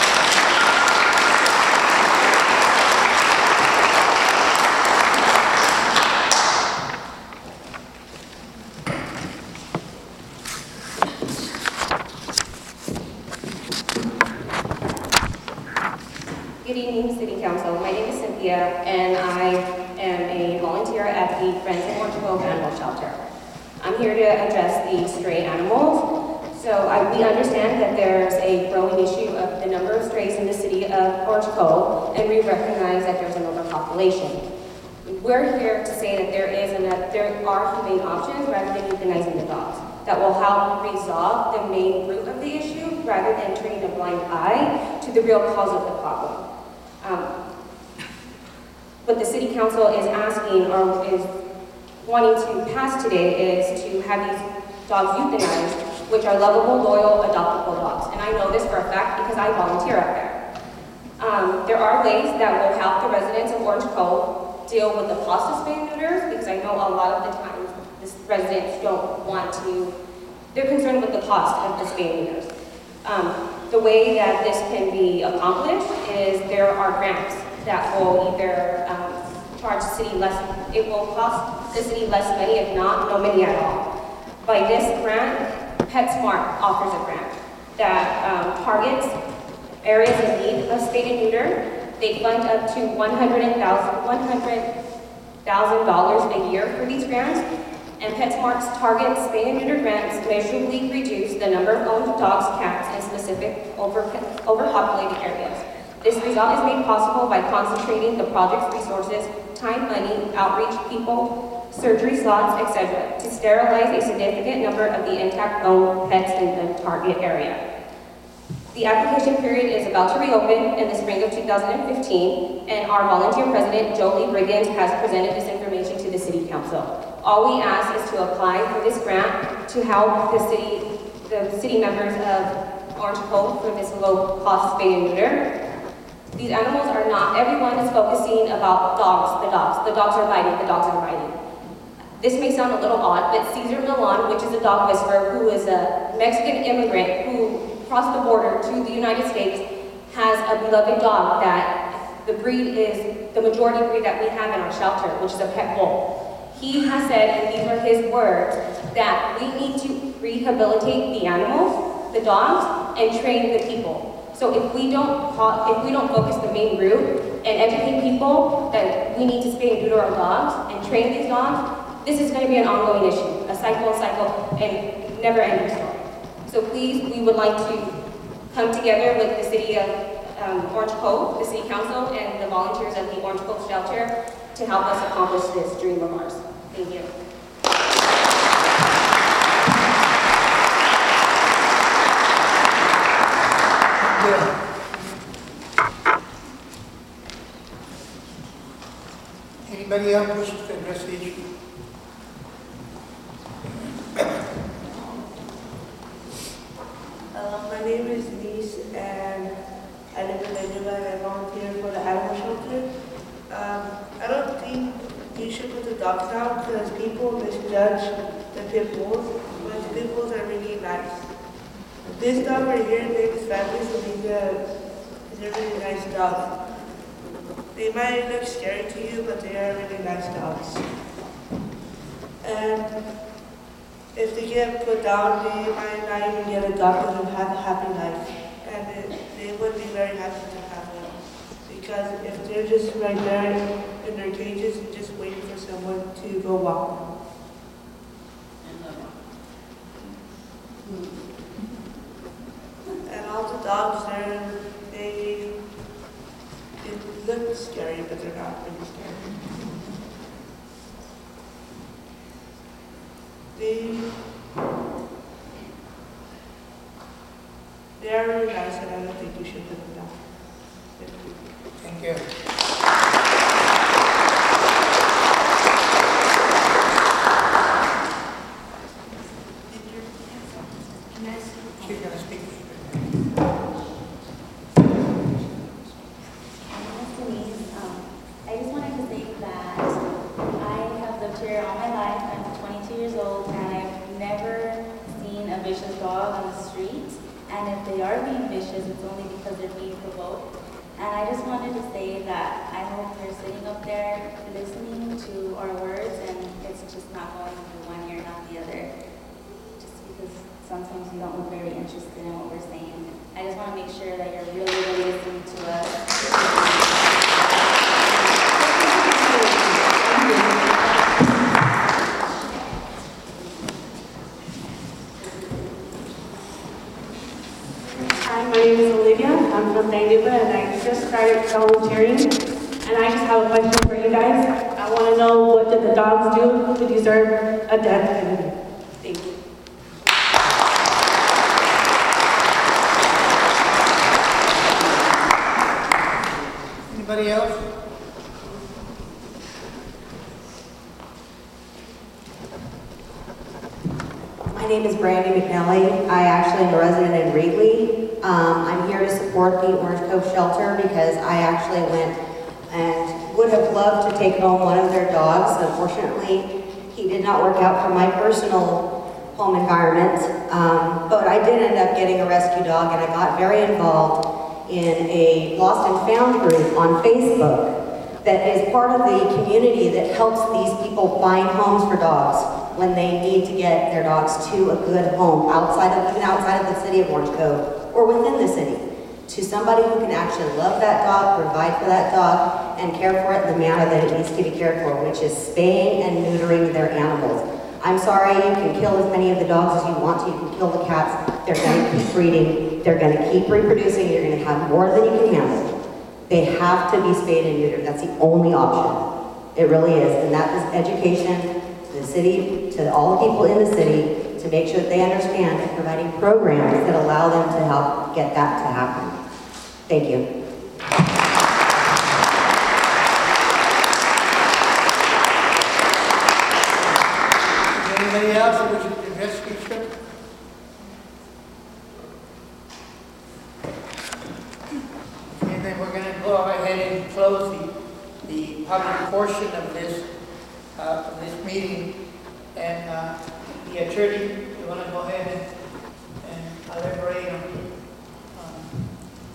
Good evening, City Council. My name is Cynthia, and I am a volunteer at the Friends of Orange Grove Animal Shelter. I'm here to address the stray animals. So I, we understand that there's a growing issue of the number of strays in the city of Orange Grove, and we recognize that there's an overpopulation. We're here to say that there is an, uh, there are humane options rather than euthanizing the dogs that will help resolve the main root of the issue rather than turning a blind eye to the real cause of the problem. Um, what the City Council is asking or is wanting to pass today is to have these dogs euthanized, which are lovable, loyal, adoptable dogs. And I know this for a fact because I volunteer up there. Um, there are ways that will help the residents of Orange Cove deal with the cost of spay and neuters, because I know a lot of the times the residents don't want to, they're concerned with the cost of the spay and neuters. Um, the way that this can be accomplished is there are grants that will either um, charge the city less, it will cost the city less money, if not, no money at all. By this grant, PetSmart offers a grant that um, targets areas in need of spay and neuter. They fund up to one hundred thousand dollars a year for these grants, and PetSmart's target spay and neuter grants measurably reduce the number of owned dogs, cats, in specific over, overpopulated areas. This result is made possible by concentrating the project's resources, time, money, outreach, people, surgery slots, et cetera, to sterilize a significant number of the intact owned pets in the target area. The application period is about to reopen in the spring of two thousand fifteen, and our volunteer president, Jolie Briggins, has presented this information to the City Council. All we ask is to apply for this grant to help the city, the city members of Orange Cove for this low-cost spay and neuter. These animals are not, everyone is focusing about dogs, the dogs, the dogs are biting, the dogs are biting. This may sound a little odd, but Cesar Millan, which is a dog whisperer, who is a Mexican immigrant who crossed the border to the United States, has a beloved dog that the breed is the majority breed that we have in our shelter, which is a pet bull. He has said, and these are his words, that we need to rehabilitate the animals, the dogs, and train the people. So if we don't if we don't focus the main route and educate people that we need to spay and neuter our dogs and train these dogs, this is going to be an ongoing issue, a cycle and cycle and never-ending story. So please, we would like to come together with the city of um, Orange Cove, the City Council, and the volunteers of the Orange Cove Shelter to help us accomplish this dream of ours. Thank you. Anybody else wishes to address the issue? Uh, my name is Lise, and I live in Manila, and I volunteer for the animal shelter. Um, I don't think you should put the dogs down because people misjudge the pit bulls, but the pit bulls are really nice. This dog right here, name is Family, so he's a, he's a really nice dog. They might look scary to you, but they are really nice dogs. And if they get put down, they might not even get adopted and have a happy life. And it, they would be very happy to have them. Because if they're just right there in their cages and just waiting for someone to go walk them. And all the dogs there, they, they look scary, but they're not really scary. They, they are really nice, and I don't think you should put them down. Thank you. She's going to speak. I just wanted to say that I have lived here all my life. I'm twenty-two years old, and I've never seen a vicious dog on the street. And if they are being vicious, it's only because they're being provoked. And I just wanted to say that I hope you're sitting up there listening to our words, and it's just not going through one ear, not the other. Just because sometimes you don't look very interested in what we're saying. I just want to make sure that you're really, really listening to us. Hi, my name is Olivia. I'm from Vancouver, and I just started volunteering. And I just have a question for you guys. I want to know, what did the dogs do to deserve a death penalty? Thank you. Anybody else? My name is Brandy McNally. I actually am a resident in Whately. Um, I'm here to support the Orange Cove Shelter because I actually went and would have loved to take home one of their dogs. Unfortunately, he did not work out for my personal home environment, um, but I did end up getting a rescue dog, and I got very involved in a lost and found group on Facebook that is part of the community that helps these people find homes for dogs when they need to get their dogs to a good home outside of, even outside of the city of Orange Cove or within the city, to somebody who can actually love that dog, provide for that dog, and care for it in the manner that it needs to be cared for, which is spaying and neutering their animals. I'm sorry, you can kill as many of the dogs as you want to, you can kill the cats, they're going to keep breeding, they're going to keep reproducing, you're going to have more than you can handle. They have to be spayed and neutered, that's the only option. It really is, and that is education to the city, to all the people in the city, to make sure that they understand and providing programs that allow them to help get that to happen. Thank you. Anybody else who wishes to address the speaker? And then we're going to go ahead and close the, the public portion of this uh, of this meeting. And uh, the attorney, you want to go ahead and, and elaborate on um,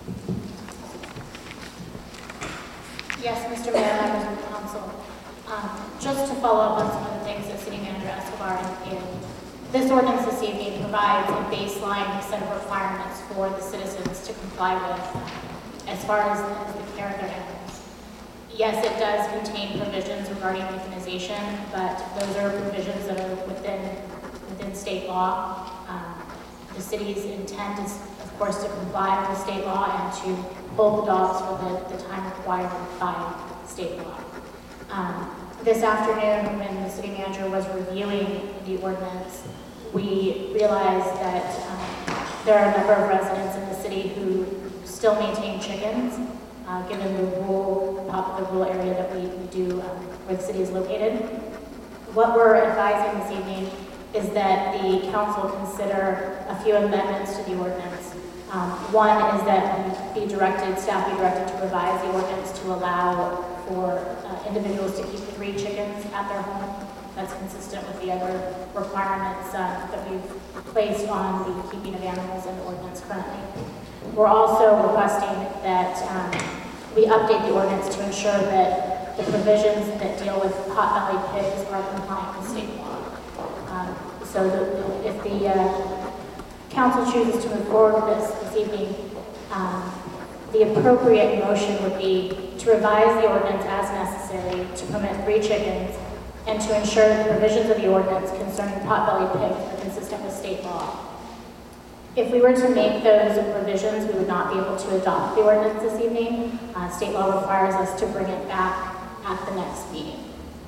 Yes, Mister Mayor, members of the council. Um, just to follow up on some of the things that City Manager Escobar indicated, this ordinance this evening provides a baseline set of requirements for the citizens to comply with as far as the, the care of their animals. Yes, it does contain provisions regarding euthanization, but those are provisions that are within within state law. Um, the city's intent is, of course, to comply with state law and to hold the dogs for the, the time required by state law. Um, this afternoon, when the city manager was reviewing the ordinance, we realized that um, there are a number of residents in the city who still maintain chickens, uh, given the rural, the pop- the rural area that we, we do, um, where the city is located. What we're advising this evening is that the council consider a few amendments to the ordinance. Um, one is that we be directed, staff be directed to revise the ordinance to allow for uh, individuals to keep three chickens at their home. That's consistent with the other requirements uh, that we've placed on the keeping of animals in the ordinance currently. We're also requesting that um, we update the ordinance to ensure that the provisions that deal with pot-bellied pigs are compliant with state law. Um, so that if the uh, council chooses to move forward with this this evening, um, the appropriate motion would be to revise the ordinance as necessary to permit three chickens and to ensure that the provisions of the ordinance concerning pot-bellied pigs are consistent with state law. If we were to make those provisions, we would not be able to adopt the ordinance this evening. Uh, state law requires us to bring it back at the next meeting.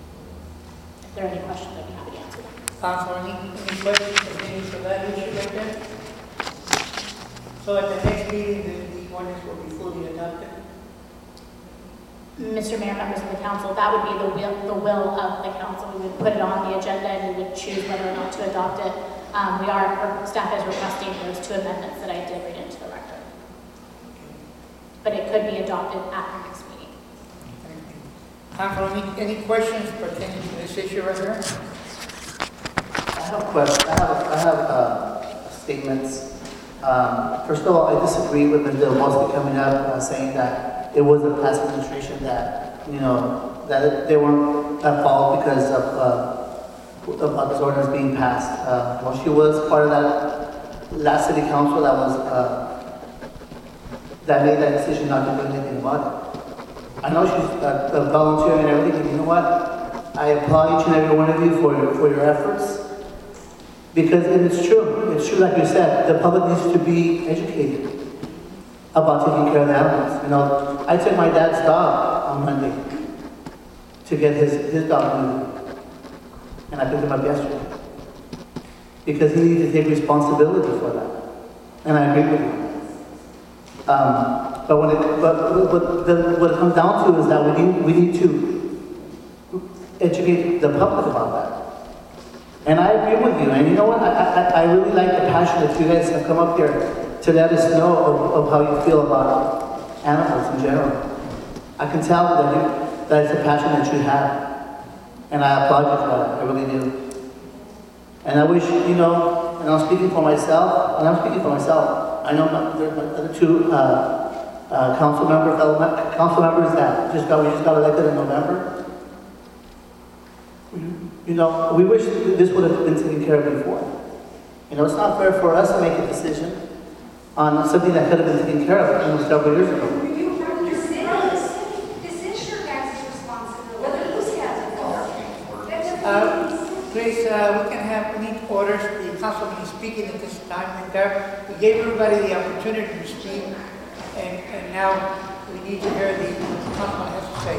If there are any questions, I'd be happy to answer them. Council, any, any questions pertaining to that issue right there? So at the next meeting, the, the ordinance will be fully adopted? Mister Mayor, members of the council, that would be the will, the will of the council. We would put it on the agenda and we would choose whether or not to adopt it. Um, we are, our staff is requesting those two amendments that I did read into the record. But it could be adopted at the next meeting. Council, any, any questions pertaining to this issue right here? I have a question. I have, I have uh, statements. Um, first of all, I disagree with Mister Bosque coming up uh, saying that it was the past administration that, you know, that they weren't at fault because of, uh, of this ordinance being passed. Uh, well, she was part of that last city council that was, uh, that made that decision not to do anything about it. I know she's uh, uh, volunteering and everything, and you know what? I applaud each and every one of you for your, for your efforts. Because it is true, it's true like you said, the public needs to be educated about taking care of the animals. You know, I took my dad's dog on Monday to get his, his dog moved, and I picked him up yesterday. Because he needed to take responsibility for that. And I agree with you. Um, but when it, but, but the, what it comes down to is that we need, we need to educate the public about that. And I agree with you, and you know what, I, I, I really like the passion that you guys have come up here to let us know of, of how you feel about animals in general. I can tell that, you, that it's a passion that you have, and I applaud you for that, I really do. And I wish, you know, and I'm speaking for myself, and I'm speaking for myself, I know my, the other two uh, uh, council members, ele- council members that just got, we just got elected in November. You know, we wish this would have been taken care of before. You know, it's not fair for us to make a decision on something that could have been taken care of almost several years ago. Uh, please, uh, we can have, we need orders. The councilman is speaking at this time right there. We gave everybody the opportunity to speak, and, and now we need to hear the councilman has to say.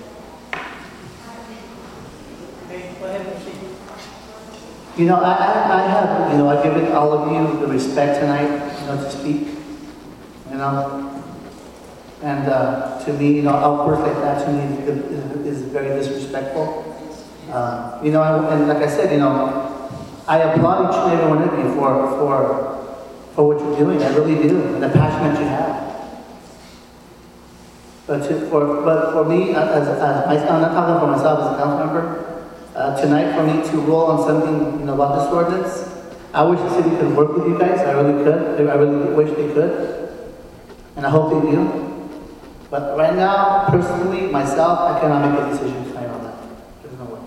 Okay, go ahead and speak. You know, I, I, I have, you know, I've given all of you the respect tonight, you know, to speak, you know. And uh, to me, you know, outbursts like that to me is, is, is very disrespectful. Uh, you know, I, and like I said, you know, I applaud each and every one of you for, for, for what you're doing. I really do, and the passion that you have. But, to, for, but for me, as, as my, I'm not talking for myself as a council member, uh, tonight for me to roll on something, you know, about this ordinance, I wish the city could work with you guys. I really could. I really wish they could. And I hope they do. But right now, personally, myself, I cannot make a decision tonight on that. There's no way.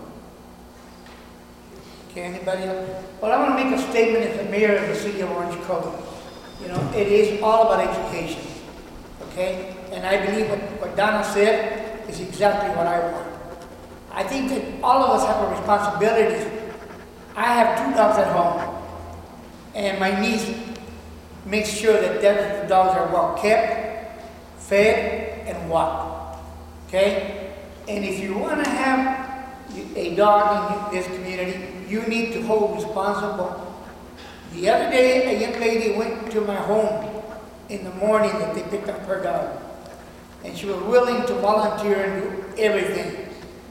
Okay, anybody else? Well, I want to make a statement as the mayor of the city of Orange Cove. You know, it is all about education. Okay? And I believe what, what Donna said is exactly what I want. I think that all of us have a responsibility. I have two dogs at home. And my niece makes sure that the dogs are well kept, fed, and walked. Okay? And if you want to have a dog in this community, you need to hold responsible. The other day, a young lady went to my home in the morning that they picked up her dog. And she was willing to volunteer and do everything.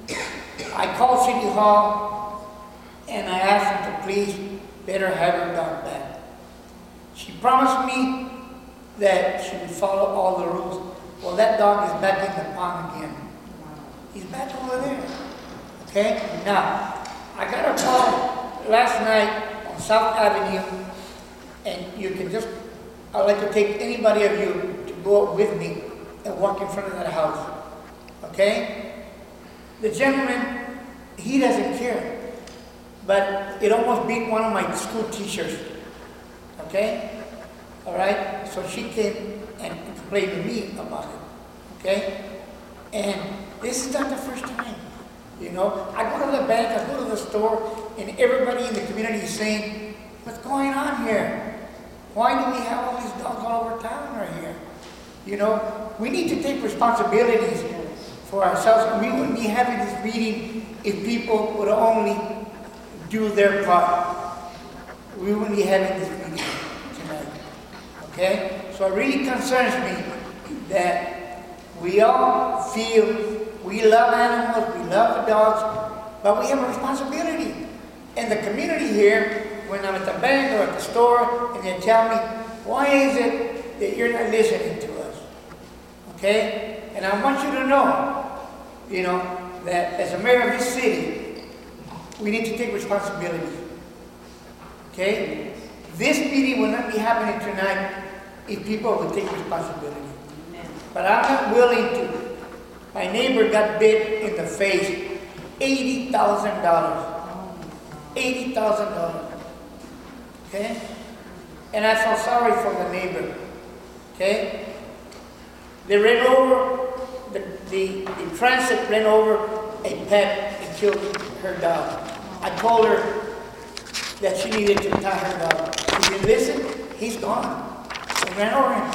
I called City Hall and I asked them to please let her have her dog back. She promised me that she would follow all the rules. Well, that dog is back in the pond again. He's back over there. Okay? Now, I got a call last night on South Avenue, and you can just, I'd like to take anybody of you to go up with me and walk in front of that house. Okay? The gentleman, he doesn't care. But it almost beat one of my school teachers. Okay? All right? So she came and complained to me about it. Okay? And this is not the first time. You know, I go to the bank, I go to the store, and everybody in the community is saying, what's going on here? Why do we have all these dogs all over town right here? You know, we need to take responsibilities for ourselves. We wouldn't be having this meeting if people would only do their part. We wouldn't be having this meeting tonight. Okay? So it really concerns me that we all feel we love animals, we love the dogs, but we have a responsibility. And the community here, when I'm at the bank or at the store, and they tell me, why is it that you're not listening to us? Okay? And I want you to know, you know, that as a mayor of this city, we need to take responsibility. Okay? This meeting will not be happening tonight if people would take responsibility. But I'm not willing to. My neighbor got bit in the face, eighty thousand dollars. eighty thousand dollars. Okay? And I felt sorry for the neighbor. Okay? They ran over, the, the, the transit ran over a pet and killed her dog. I told her that she needed to tie her dog. She didn't listen. He's gone. They ran over him.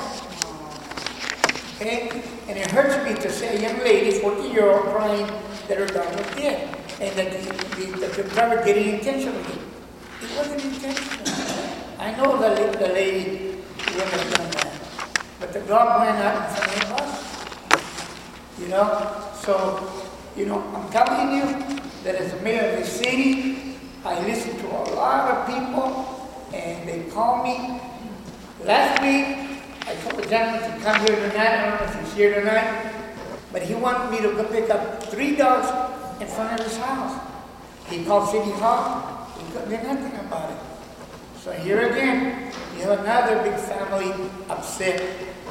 Okay? And it hurts me to say a young lady, fourteen-year-old, crying that her dog was dead. And that the, the, the driver did it intentionally. It wasn't intentional. I know the, the lady wouldn't have done that. But the dog ran out in front of us. You know? So, you know, I'm telling you that as a mayor of the city, I listen to a lot of people, and they call me. Last week, I told the gentleman to come here tonight. I don't know if he's here tonight, but he wanted me to go pick up three dogs in front of his house. He called City Hall. He couldn't do nothing about it. So here again, you have another big family upset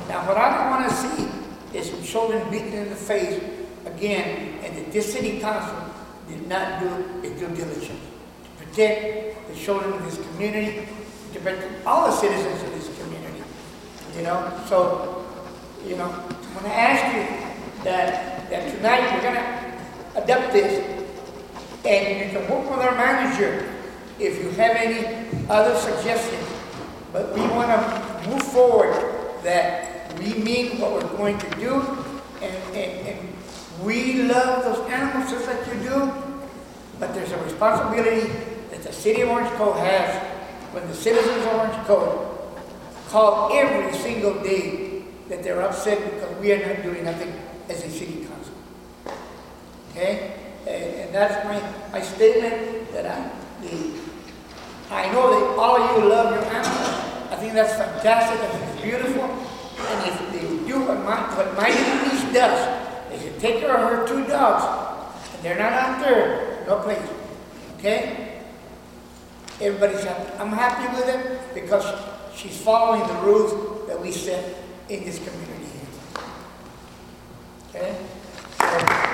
Now, what I don't want to see is some children beaten in the face again, and that this city council did not do its due diligence to protect the children of this community, to protect all the citizens of this community. You know, so, you know, when I ask you that, that tonight we're going to adopt this, and you can work with our manager if you have any other suggestions, but we want to move forward that we mean what we're going to do, and, and, and we love those animals just like you do, but there's a responsibility that the city of Orange Cove has when the citizens of Orange Cove call every single day that they're upset because we are not doing nothing as a city council. Okay? And, and that's my, my statement that I, the, I know that all of you love your animals. I think that's fantastic. I think it's beautiful. And if they do what my, what my little niece does, they should take her or her two dogs, and they're not out there, no place. Okay? Everybody's happy. I'm happy with it because she's following the rules that we set in this community. Okay? So,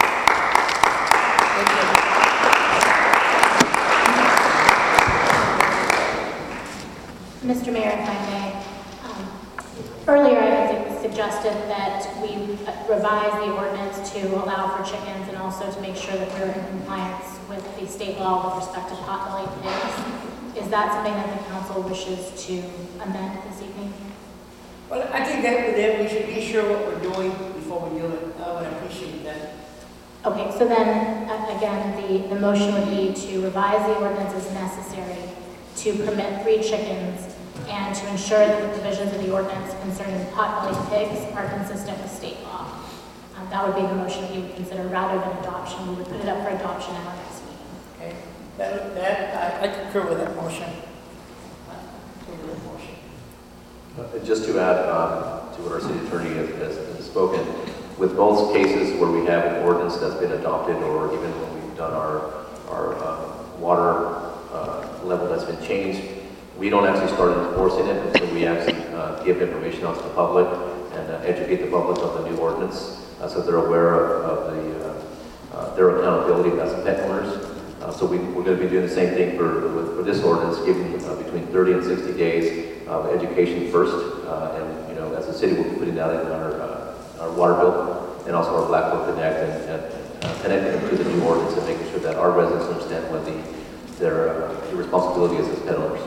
Mister Mayor, if I may, um, earlier I had suggested that we revise the ordinance to allow for chickens and also to make sure that we're in compliance with the state law with respect to pot-bellied pigs. Is that something that the council wishes to amend this evening? Well, I think that, that we should be sure what we're doing before we do it. I would appreciate that. Okay, so then, uh, again, the, the motion would be to revise the ordinance as necessary to permit three chickens and to ensure that the provisions of the ordinance concerning pot-bellied pigs are consistent with state law. Um, that would be the motion that you would consider rather than adoption. We would put it up for adoption at our next meeting. Okay, that, that I, I concur with that motion. I concur with that motion. Uh, just to add um, to what our city attorney has, has, has spoken, with both cases where we have an ordinance that's been adopted, or even when we've done our our uh, water uh, level that's been changed, we don't actually start enforcing it until we actually uh, give information out to the public and uh, educate the public on the new ordinance, uh, so they're aware of, of the uh, uh, their accountability as pet owners. Uh, so we, we're going to be doing the same thing for with, for this ordinance, giving uh, between thirty and sixty days of education first, uh, and you know, as a city, we'll be putting that in our uh, our water bill and also our Blackboard Connect, and, and uh, connecting them to the new ordinance and making sure that our residents understand what the their uh, responsibility is as pet owners.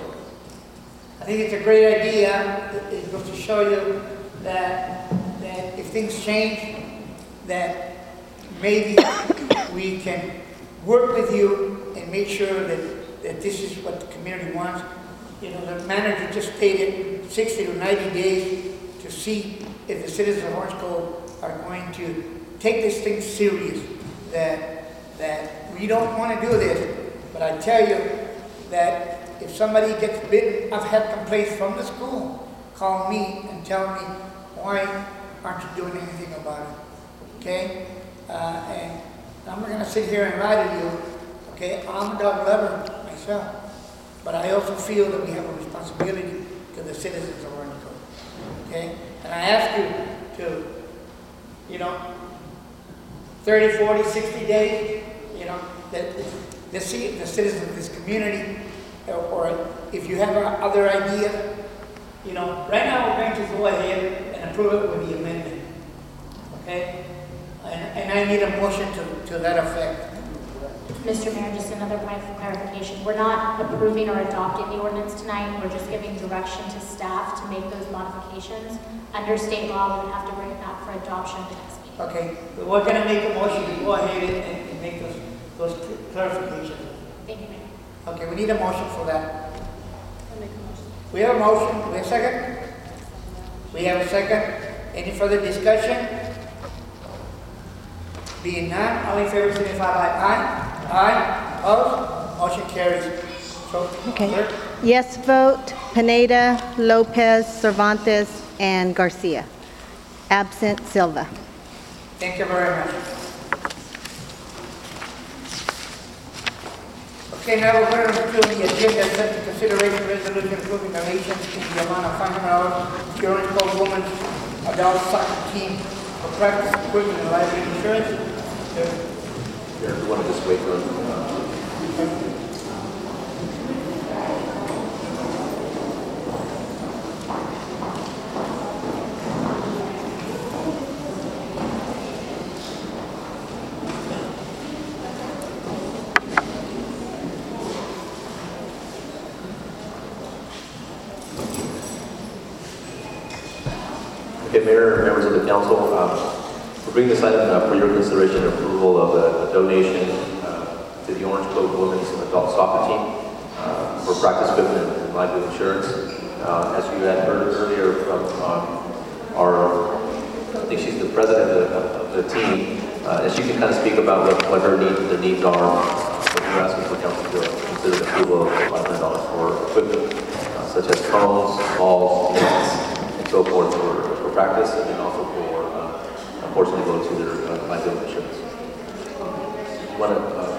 I think it's a great idea. It goes to show you that, that if things change, that maybe we can work with you and make sure that, that this is what the community wants. You know, the manager just stated sixty to ninety days to see if the citizens of Orange Cove are going to take this thing serious, that, that we don't want to do this. But I tell you that if somebody gets bitten, I've had complaints from the school, call me and tell me, why aren't you doing anything about it? Okay? Uh, and I'm not going to sit here and lie to you. Okay? I'm a dog lover myself. But I also feel that we have a responsibility to the citizens of Orange Cove. Okay? And I ask you to, you know, thirty, forty, sixty days, you know, that the, the citizens of this community, or, or if you have other ideas, you know, right now we're going to go ahead and approve it with the amendment. Okay? And, and I need a motion to, to that effect. Mister Mayor, just another point of clarification. We're not approving or adopting the ordinance tonight. We're just giving direction to staff to make those modifications. Under state law, we would have to bring it back for adoption at the next meeting. Okay, but we're going to make a motion to go ahead and, and make those, those clarifications. Thank you, Mayor. Okay, we need a motion for that. I'll make a motion. We have a motion. We have a second? We have a second. Any further discussion? Being none, all in favor signify by aye. Aye. Opposed? Motion carries. So, Okay. clerk? Yes vote, Pineda, Lopez, Cervantes, and Garcia. Absent, Silva. Thank you very much. Okay, now we're going to the agenda, set the consideration resolution approving donations in the amount of five hundred dollars to Orange Cove Women's adult soccer team for practice equipment and liability insurance. Here, if you want to just wait for uh, Okay, Mayor and members of the council, um, we're bringing this item uh, for your consideration and approval of a, a donation uh, to the Orange Cove Women's and Adult Soccer Team uh, for practice equipment and liability insurance. Uh, as you had heard earlier from um, our, I think she's the president of the, of the team, uh, and she can kind of speak about what, what her needs, their needs are. But we're asking for council to consider the approval of five hundred dollars for equipment uh, such as cones, balls, nets, and so forth for practice, and then also for uh, a portion to go to their uh, liability insurance. You want to? Uh,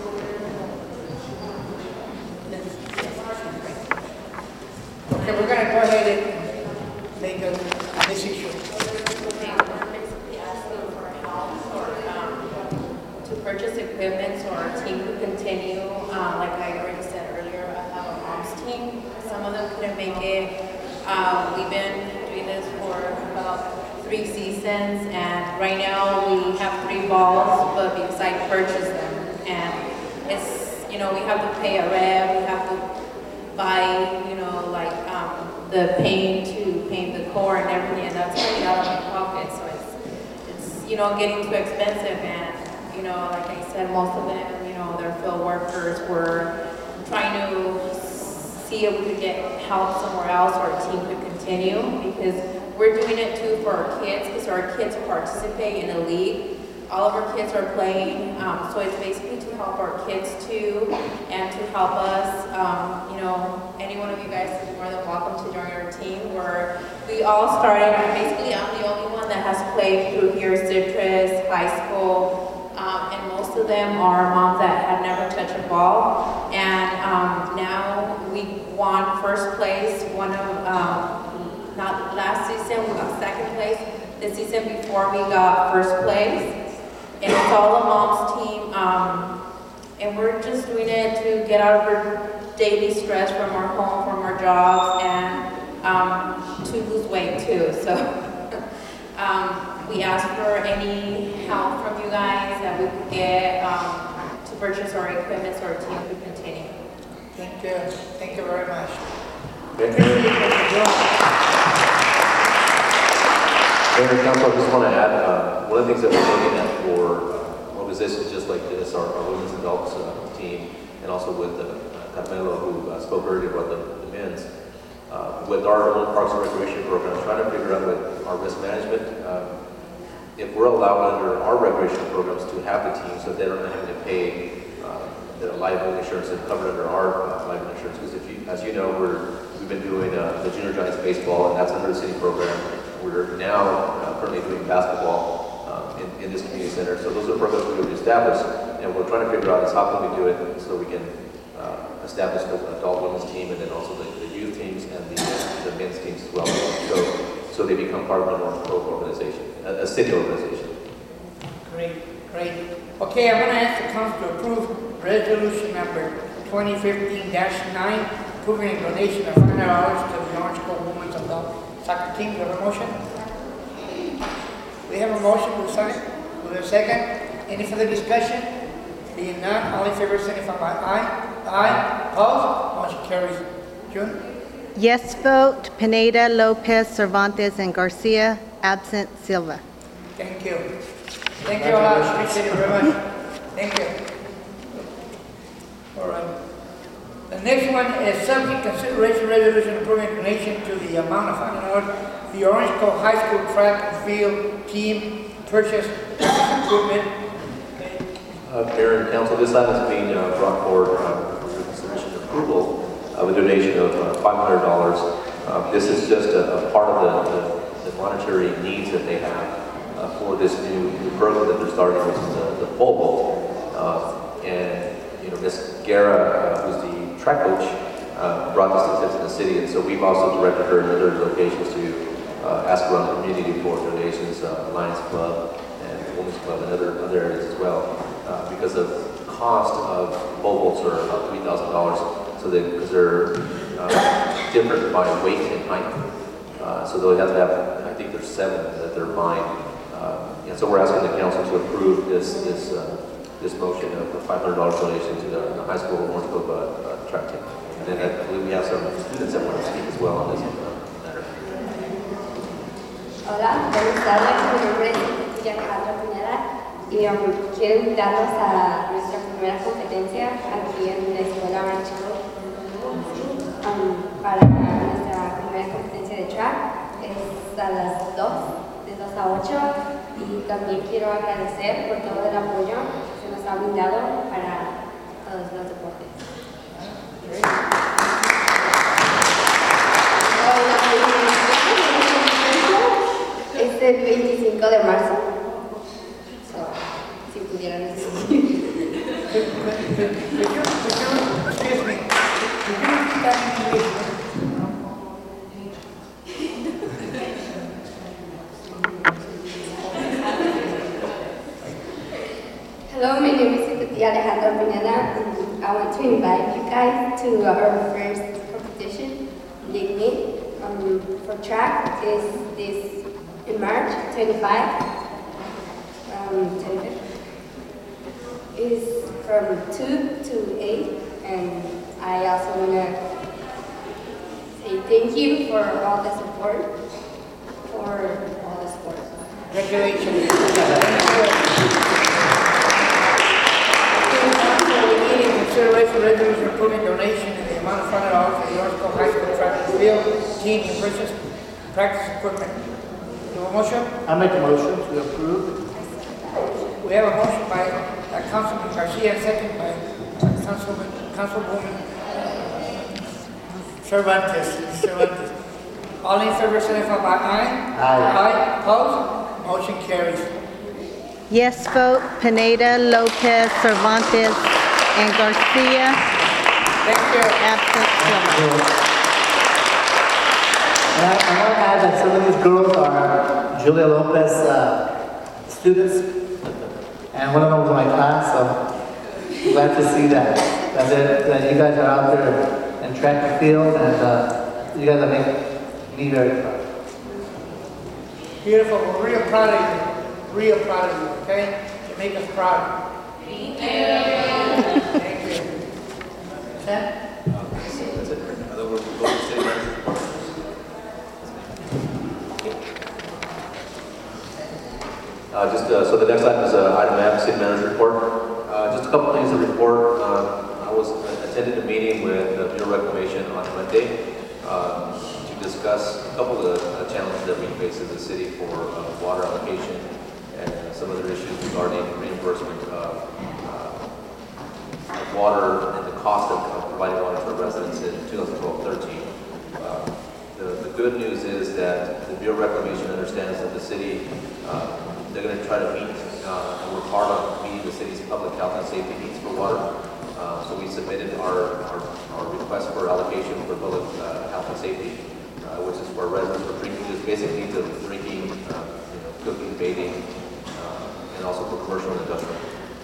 okay, we're going to go ahead and make a decision. Basically asking for help or um, to purchase equipment so our team could continue. Um, like I already said earlier, I have a mom's team. Some of them couldn't make it. Um, we've been doing this for about three seasons, and right now we have three balls, but because I purchased them, and it's, you know, we have to pay a rev, we have to buy, you know, like um, the paint to paint the core and everything, and that's really out of my pocket, so it's, it's, you know, getting too expensive, and, you know, like I said, most of them, you know, they're field workers. We're trying to see if we could get help somewhere else or our team could continue, because we're doing it too for our kids, because our kids participate in the league. All of our kids are playing, um, so it's basically to help our kids too, and to help us. Um, you know, any one of you guys is more than welcome to join our team. Where we all started, basically I'm the only one that has played through here, Citrus, high school, um, and most of them are moms that had never touched a ball. And um, now we won first place. One of, um, not last season, we got second place. The season before we got first place. And it's all a mom's team. Um, and we're just doing it to get out of our daily stress from our home, from our jobs, and um, to lose weight too. So um, we ask for any help from you guys that we could get um, to purchase our equipment so our team could continue. Thank you. Thank you very much. Mayor and Council, I just want to add, uh, one of the things that we're looking at for uh, organizations just like this, our, our women's and adults uh, team, and also with uh, Carmelo, who uh, spoke earlier about the, the men's, uh, with our own Parks and Recreation program, trying to figure out with our risk management, um, if we're allowed under our recreational programs to have the team so they're not having to pay uh, their liability insurance and covered under our uh, liability insurance. Because if you, as you know, we're, we've been doing uh, the Junior Giants baseball, and that's under the city program. We're now uh, currently doing basketball uh, in, in this community center. So those are programs we would establish, and we're trying to figure out is how can we do it so we can uh, establish the adult women's team, and then also the, the youth teams and the, the men's teams as well. So, so they become part of an Orange Cove organization, a, a city organization. Great, great. Okay, I'm going to ask the council to approve resolution number twenty fifteen dash nine, approving a donation of five hundred dollars to the Orange Cove Women's Adult Soccer Team. Do we have a motion? We have a motion. With a second? With a second? Any further discussion? Being none, all in favor signify by aye. Aye. Opposed? Motion carries. June? Yes vote, Pineda, Lopez, Cervantes, and Garcia. Absent, Silva. Thank you. Thank you all. Appreciate it very much. Thank you. All right. The next one is subject consideration resolution approving donation to the amount of five hundred dollars the Orange Cove High School track and field team purchase equipment. Uh, Mayor and Council, this item is being uh, brought forward uh, for your consideration and approval of a donation of uh, five hundred dollars. Uh, this is just a, a part of the, the, the monetary needs that they have uh, for this new, new program that they're starting, which is the, the pole vault. Uh, and you know, Miz Guerra, uh, who's the track coach, uh, brought this to the city, and so we've also directed her in other locations to uh, ask around the community for donations, uh, Lions Club and Women's Club and other, other areas as well. Uh, because of the cost of pole vaults are about three thousand dollars, so they, because they're uh, different by weight and height. Uh, so they'll have to have, I think there's seven that they're buying. Uh, and so we're asking the council to approve this, this, uh, this motion of a five hundred dollar donation to the, the high school Orange Cove uh, uh, track team. And then I believe we have some students that want to speak as well on this matter. Hola, buenas tardes. Mi nombre es Cecilia Alejandra Pineda y um, quiero invitarlos a nuestra primera competencia aquí en la Escuela Orange Cove. Um, para nuestra primera competencia de track es a las dos, de dos a ocho, y también quiero agradecer por todo el apoyo que se nos ha brindado para todos los deportes. Es el veinticinco de marzo. So, si pudieran asistir. Excuse me. Could you repeat that in English? Hello, my name is Cecilia Alejandra Pineda. I want to invite you guys to our first competition, League Meet, um, for track. Is this in March twenty-fifth? Um, twenty-fifth. Is from two to eight, and I also want to say thank you for all the support for all the sports. Congratulations. Consideration resolution approving donation in the amount of five hundred dollars for the Orange Cove High School track and field team and purchase practice equipment. Do a motion? I make a motion to approve. We have a motion by uh, Councilman Garcia, second by uh, Councilman, Councilwoman Cervantes. Cervantes. All in favor, signify by aye. Aye. Aye. Opposed? Motion carries. Yes vote, Pineda, Lopez, Cervantes, and Garcia. Thank you. Absent, Silva. And I, I want to add that some of these girls are Julia Lopez uh, students, and one of them was in my class, so glad to see that. That, that you guys are out there in track and field, and uh, you guys are making me very proud. Beautiful. We're real proud of you. Real proud of you, okay? You make us proud. Thank you. Thank you. Sam? That's it. In other words, we'll go to state manager report. Uh, just uh, so the next item is uh, item F, city manager report. Uh, just a couple things to report. Uh, I was uh, attended a meeting with uh, Bureau Reclamation on Monday uh, to discuss a couple of the uh, challenges that we face as a city for uh, water allocation and uh, some other issues regarding reimbursement of uh, water and the cost of, of providing water to our residents in two thousand twelve thirteen. Uh, the, the good news is that the Bureau of Reclamation understands that the city, uh, they're going to try to meet uh, and work hard on meeting the city's public health and safety needs for water. Uh, so we submitted our, our, our request for allocation for public uh, health and safety, uh, which is for residents for drinking, just basic needs of drinking, uh, you know, cooking, bathing, uh, and also for commercial and industrial.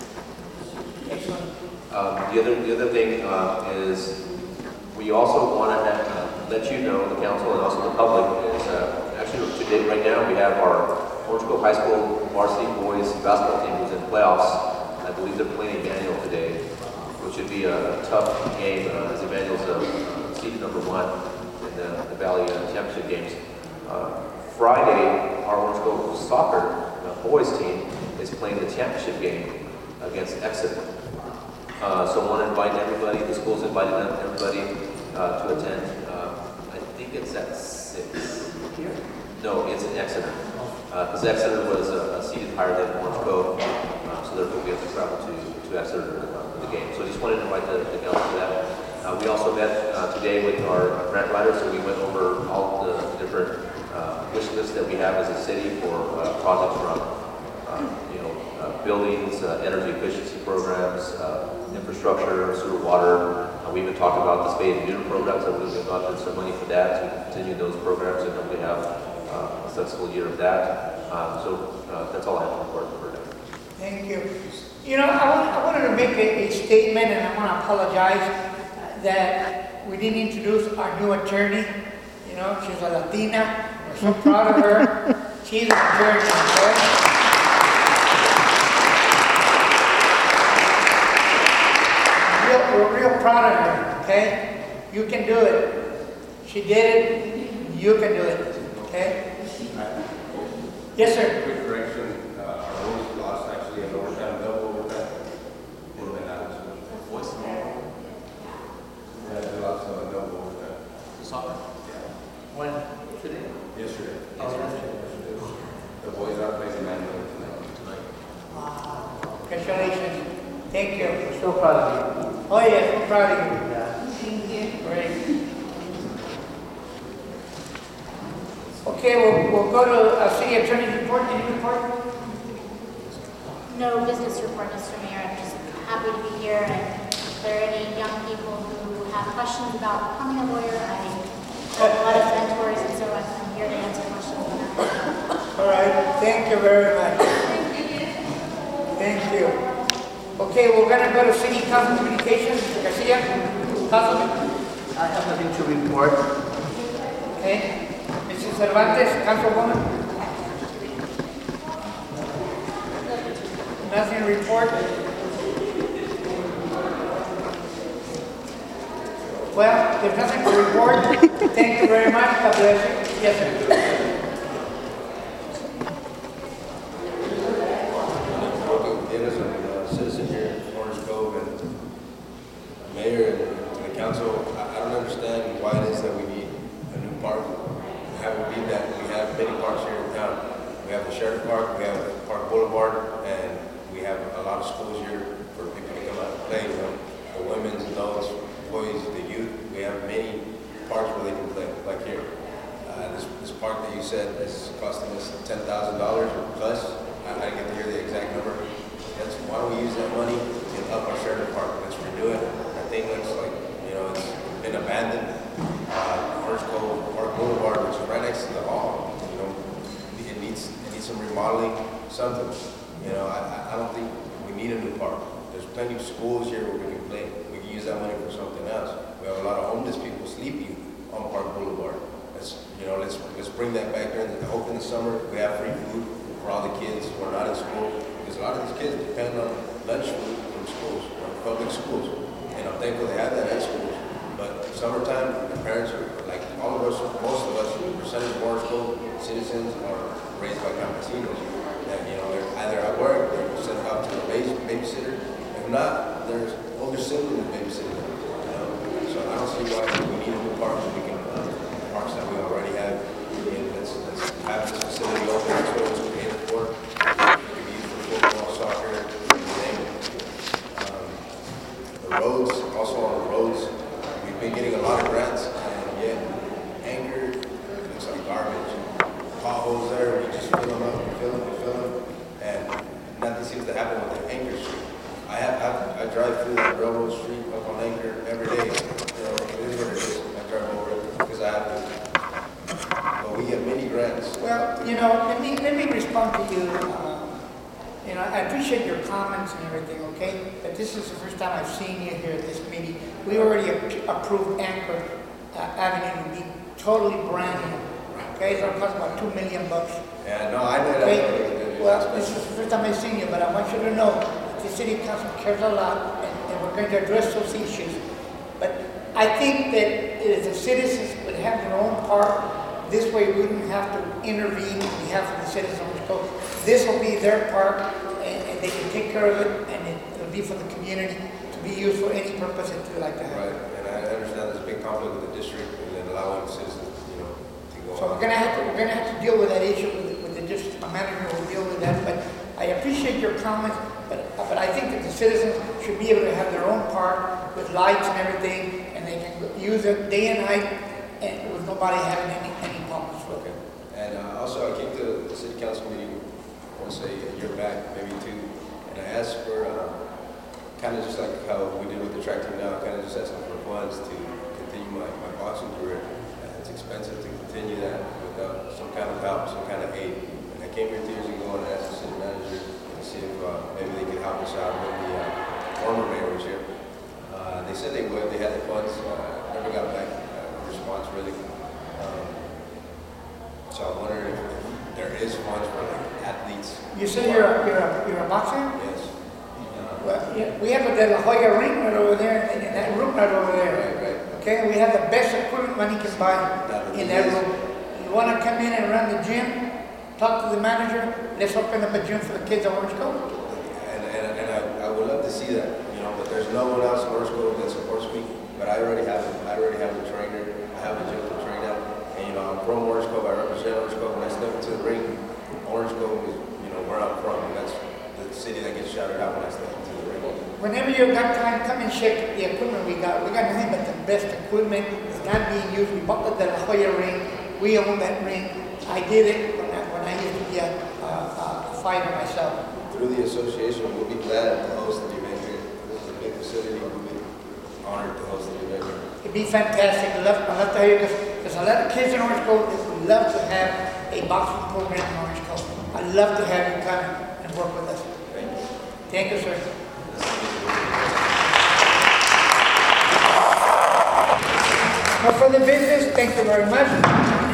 Um, the other the other thing uh, is we also want to uh, let you know, the council and also the public, is uh, actually today right now we have our Orange Cove High School varsity boys basketball team who's in playoffs. I believe they're playing Emmanuel today, which should be a, a tough game uh, as Emmanuel's uh, seed number one in the, the Valley uh, Championship games. Uh, Friday, our Orange Cove soccer uh, boys team is playing the championship game against Exeter. Uh, so I want to invite everybody, the school's invited everybody uh, to attend. Uh, I think it's at six. Here? No, it's in Exeter. Because uh, Exeter was uh, seated higher than Orange Cove, uh, so therefore we have to travel to, to Exeter uh, for the game. So I just wanted to invite the, the council to that. Uh, we also met uh, today with our grant writers, so we went over all the different uh, wish lists that we have as a city for uh, projects from uh, you know, uh, buildings, uh, energy efficiency programs, uh, infrastructure, sewer, water. Uh, we even talked about the spade and neuter programs. I believe we've gotten some money for that to continue those programs, and then we have uh, a successful year of that. Um, so uh, that's all I have to report for now. Thank you. You know, I, want, I wanted to make a, a statement, and I want to apologize uh, that we didn't introduce our new attorney. You know, she's a Latina. We're so proud of her. She's an attorney. Okay? Real, we're real proud of her. Okay? You can do it. She did it. You can do it. Okay? Yes, sir. Quick correction. Uh, our rules lost actually in overtime, double overtime. Would have been out of school. What's the name? Yeah, we lost uh, double overtime. Soccer? Yeah. When? Today? Yesterday. Oh, yesterday. The boys are playing Manuel tonight. Wow. Congratulations. Thank you. We're so proud of you. Oh, yes, we're proud of you. Yeah. Thank you. Great. Okay, we'll, we'll go to uh, City Attorney's report. Any report? No business report, Mister Mayor. I'm just happy to be here. And if there are any young people who have questions about becoming a lawyer, I have a lot of mentors, and so I'm here to answer questions on that. All right. Thank you very much. Thank you. Okay, we're going to go to City Council Communications. Mister Garcia, Councilman. I have nothing to report. Okay. Missus Cervantes, Councilwoman. Nothing to report. Well, there's nothing to report. Thank you very much. God bless you. Yes, sir. Citizen here in Orange Cove and Mayor and the council, I don't understand why it is that we need a new park. Have we beat that? We have many parks here in town. We have the Sheriff Park, we have Park Boulevard, and we have a lot of schools here for people to come out and play. You know, the women's, adults, boys, the youth. We have many parks where they can play, like here. Uh, this, this park that you said is costing us ten thousand dollars or plus. I, I didn't get to hear the exact number. That's, why don't we use that money and up our Sheriff Park? Let's redo it. That thing looks like, you know, it's been abandoned. Uh, Orange Cove Park Boulevard, which is right next to the hall, you know, it needs it needs some remodeling, something. You know, I, I don't think we need a new park. There's plenty of schools here where we can play. We can use that money for something else. We have a lot of homeless people sleeping on Park Boulevard. Let's, you know, let's let's bring that back during the, I hope in the summer we have free food for all the kids who are not in school. Because a lot of these kids depend on lunch food from schools, from public schools. And I'm thankful they have that at schools. But summertime, the parents are, like all of us, most of us, the percentage of Orange Cove citizens are raised by campesinos. And, you know, they're either at work, they're sent out to a babysitter. If not, there's older siblings babysitting them. You know? So I don't see why we need a new park. We can, uh, parks that we already have. And let's, let's have this facility open. That's what it was created for. Football, soccer, everything. Um, the roads, also on the roads, we've been getting a lot of grants, and yet Anchor looks like garbage. Potholes there, we just fill them up, we fill them, we fill them, and nothing seems to happen with the Anchor Street. I have, I, I drive through that railroad street up on Anchor every day. You know, it is what it is. I drive over it because I have to. But we get many grants. Well, you know, let me, let me respond to you. Uh, You know, I appreciate your comments and everything, okay? But this is the first time I've seen you here at this meeting. We already approved Anchor uh, Avenue to be totally brand new, okay? So it costs about two million bucks. Yeah, no, I know okay? that. Well, this is the first time I've seen you, but I want you to know the city council cares a lot, and, and we're going to address those issues. But I think that if the citizens would have their own park, this way we wouldn't have to intervene on behalf of the citizens. So this will be their park, and, and they can take care of it, and it, it'll be for the community to be used for any purpose that they like to have. Right, and I understand there's a big conflict with the district and allowing citizens, you know, to go. So we're gonna have to we're gonna have to deal with that issue with, with the district. My manager will deal with that. But I appreciate your comments, but but I think that the citizens should be able to have their own park with lights and everything, and they can use it day and night, and with nobody having any any problems with it. And uh, also, I came to the city council meeting, I want to say a year back, maybe two, and I asked for, uh, kind of just like how we did with the track team now, kind of just asking for funds to continue my, my boxing career. Uh, it's expensive to continue that with uh, some kind of help, some kind of aid. And I came here two years ago and asked the city manager to see if uh, maybe they could help us out when the uh, former mayor was here. Uh, they said they would. They had the funds. Uh, never got back uh, a response really. Um, so I wonder if, if there is funds for like athletes. You say you're a, you're a, you're a boxer? Yes. Well, yeah, we have a De La Hoya ring right over there, and in that room right over there. Right, right. Okay, we have the best equipment money can buy in that room. You want to come in and run the gym, talk to the manager, let's open up a gym for the kids at Orange Cove. And, and, and I, I would love to see that, you know, but there's no one else in Orange Cove that supports me. But I already have it. I already have a trainer. I have a gym to train at. And, you know, I'm from Orange Cove. I represent Orange Cove. When I step into the ring, Orange Cove is, you know, where I'm from. And that's the city that gets shouted out when I step into the ring. Whenever you got time, come and check the equipment we got. We got nothing but the best equipment. It's not being used. We bought the De La Hoya ring. We own that ring. I did it when I, when I used to be a, a, a fighter myself. Through the association, we'll be glad to host the event here. This is a big facility. We'll be honored to host the event here. It'd be fantastic. I love, I love to hear this. There's a lot of kids in Orange Cove that would love to have a boxing program in Orange Cove. I'd love to have you come and work with us. Thank you. Thank you, sir. No further business. Thank you very much.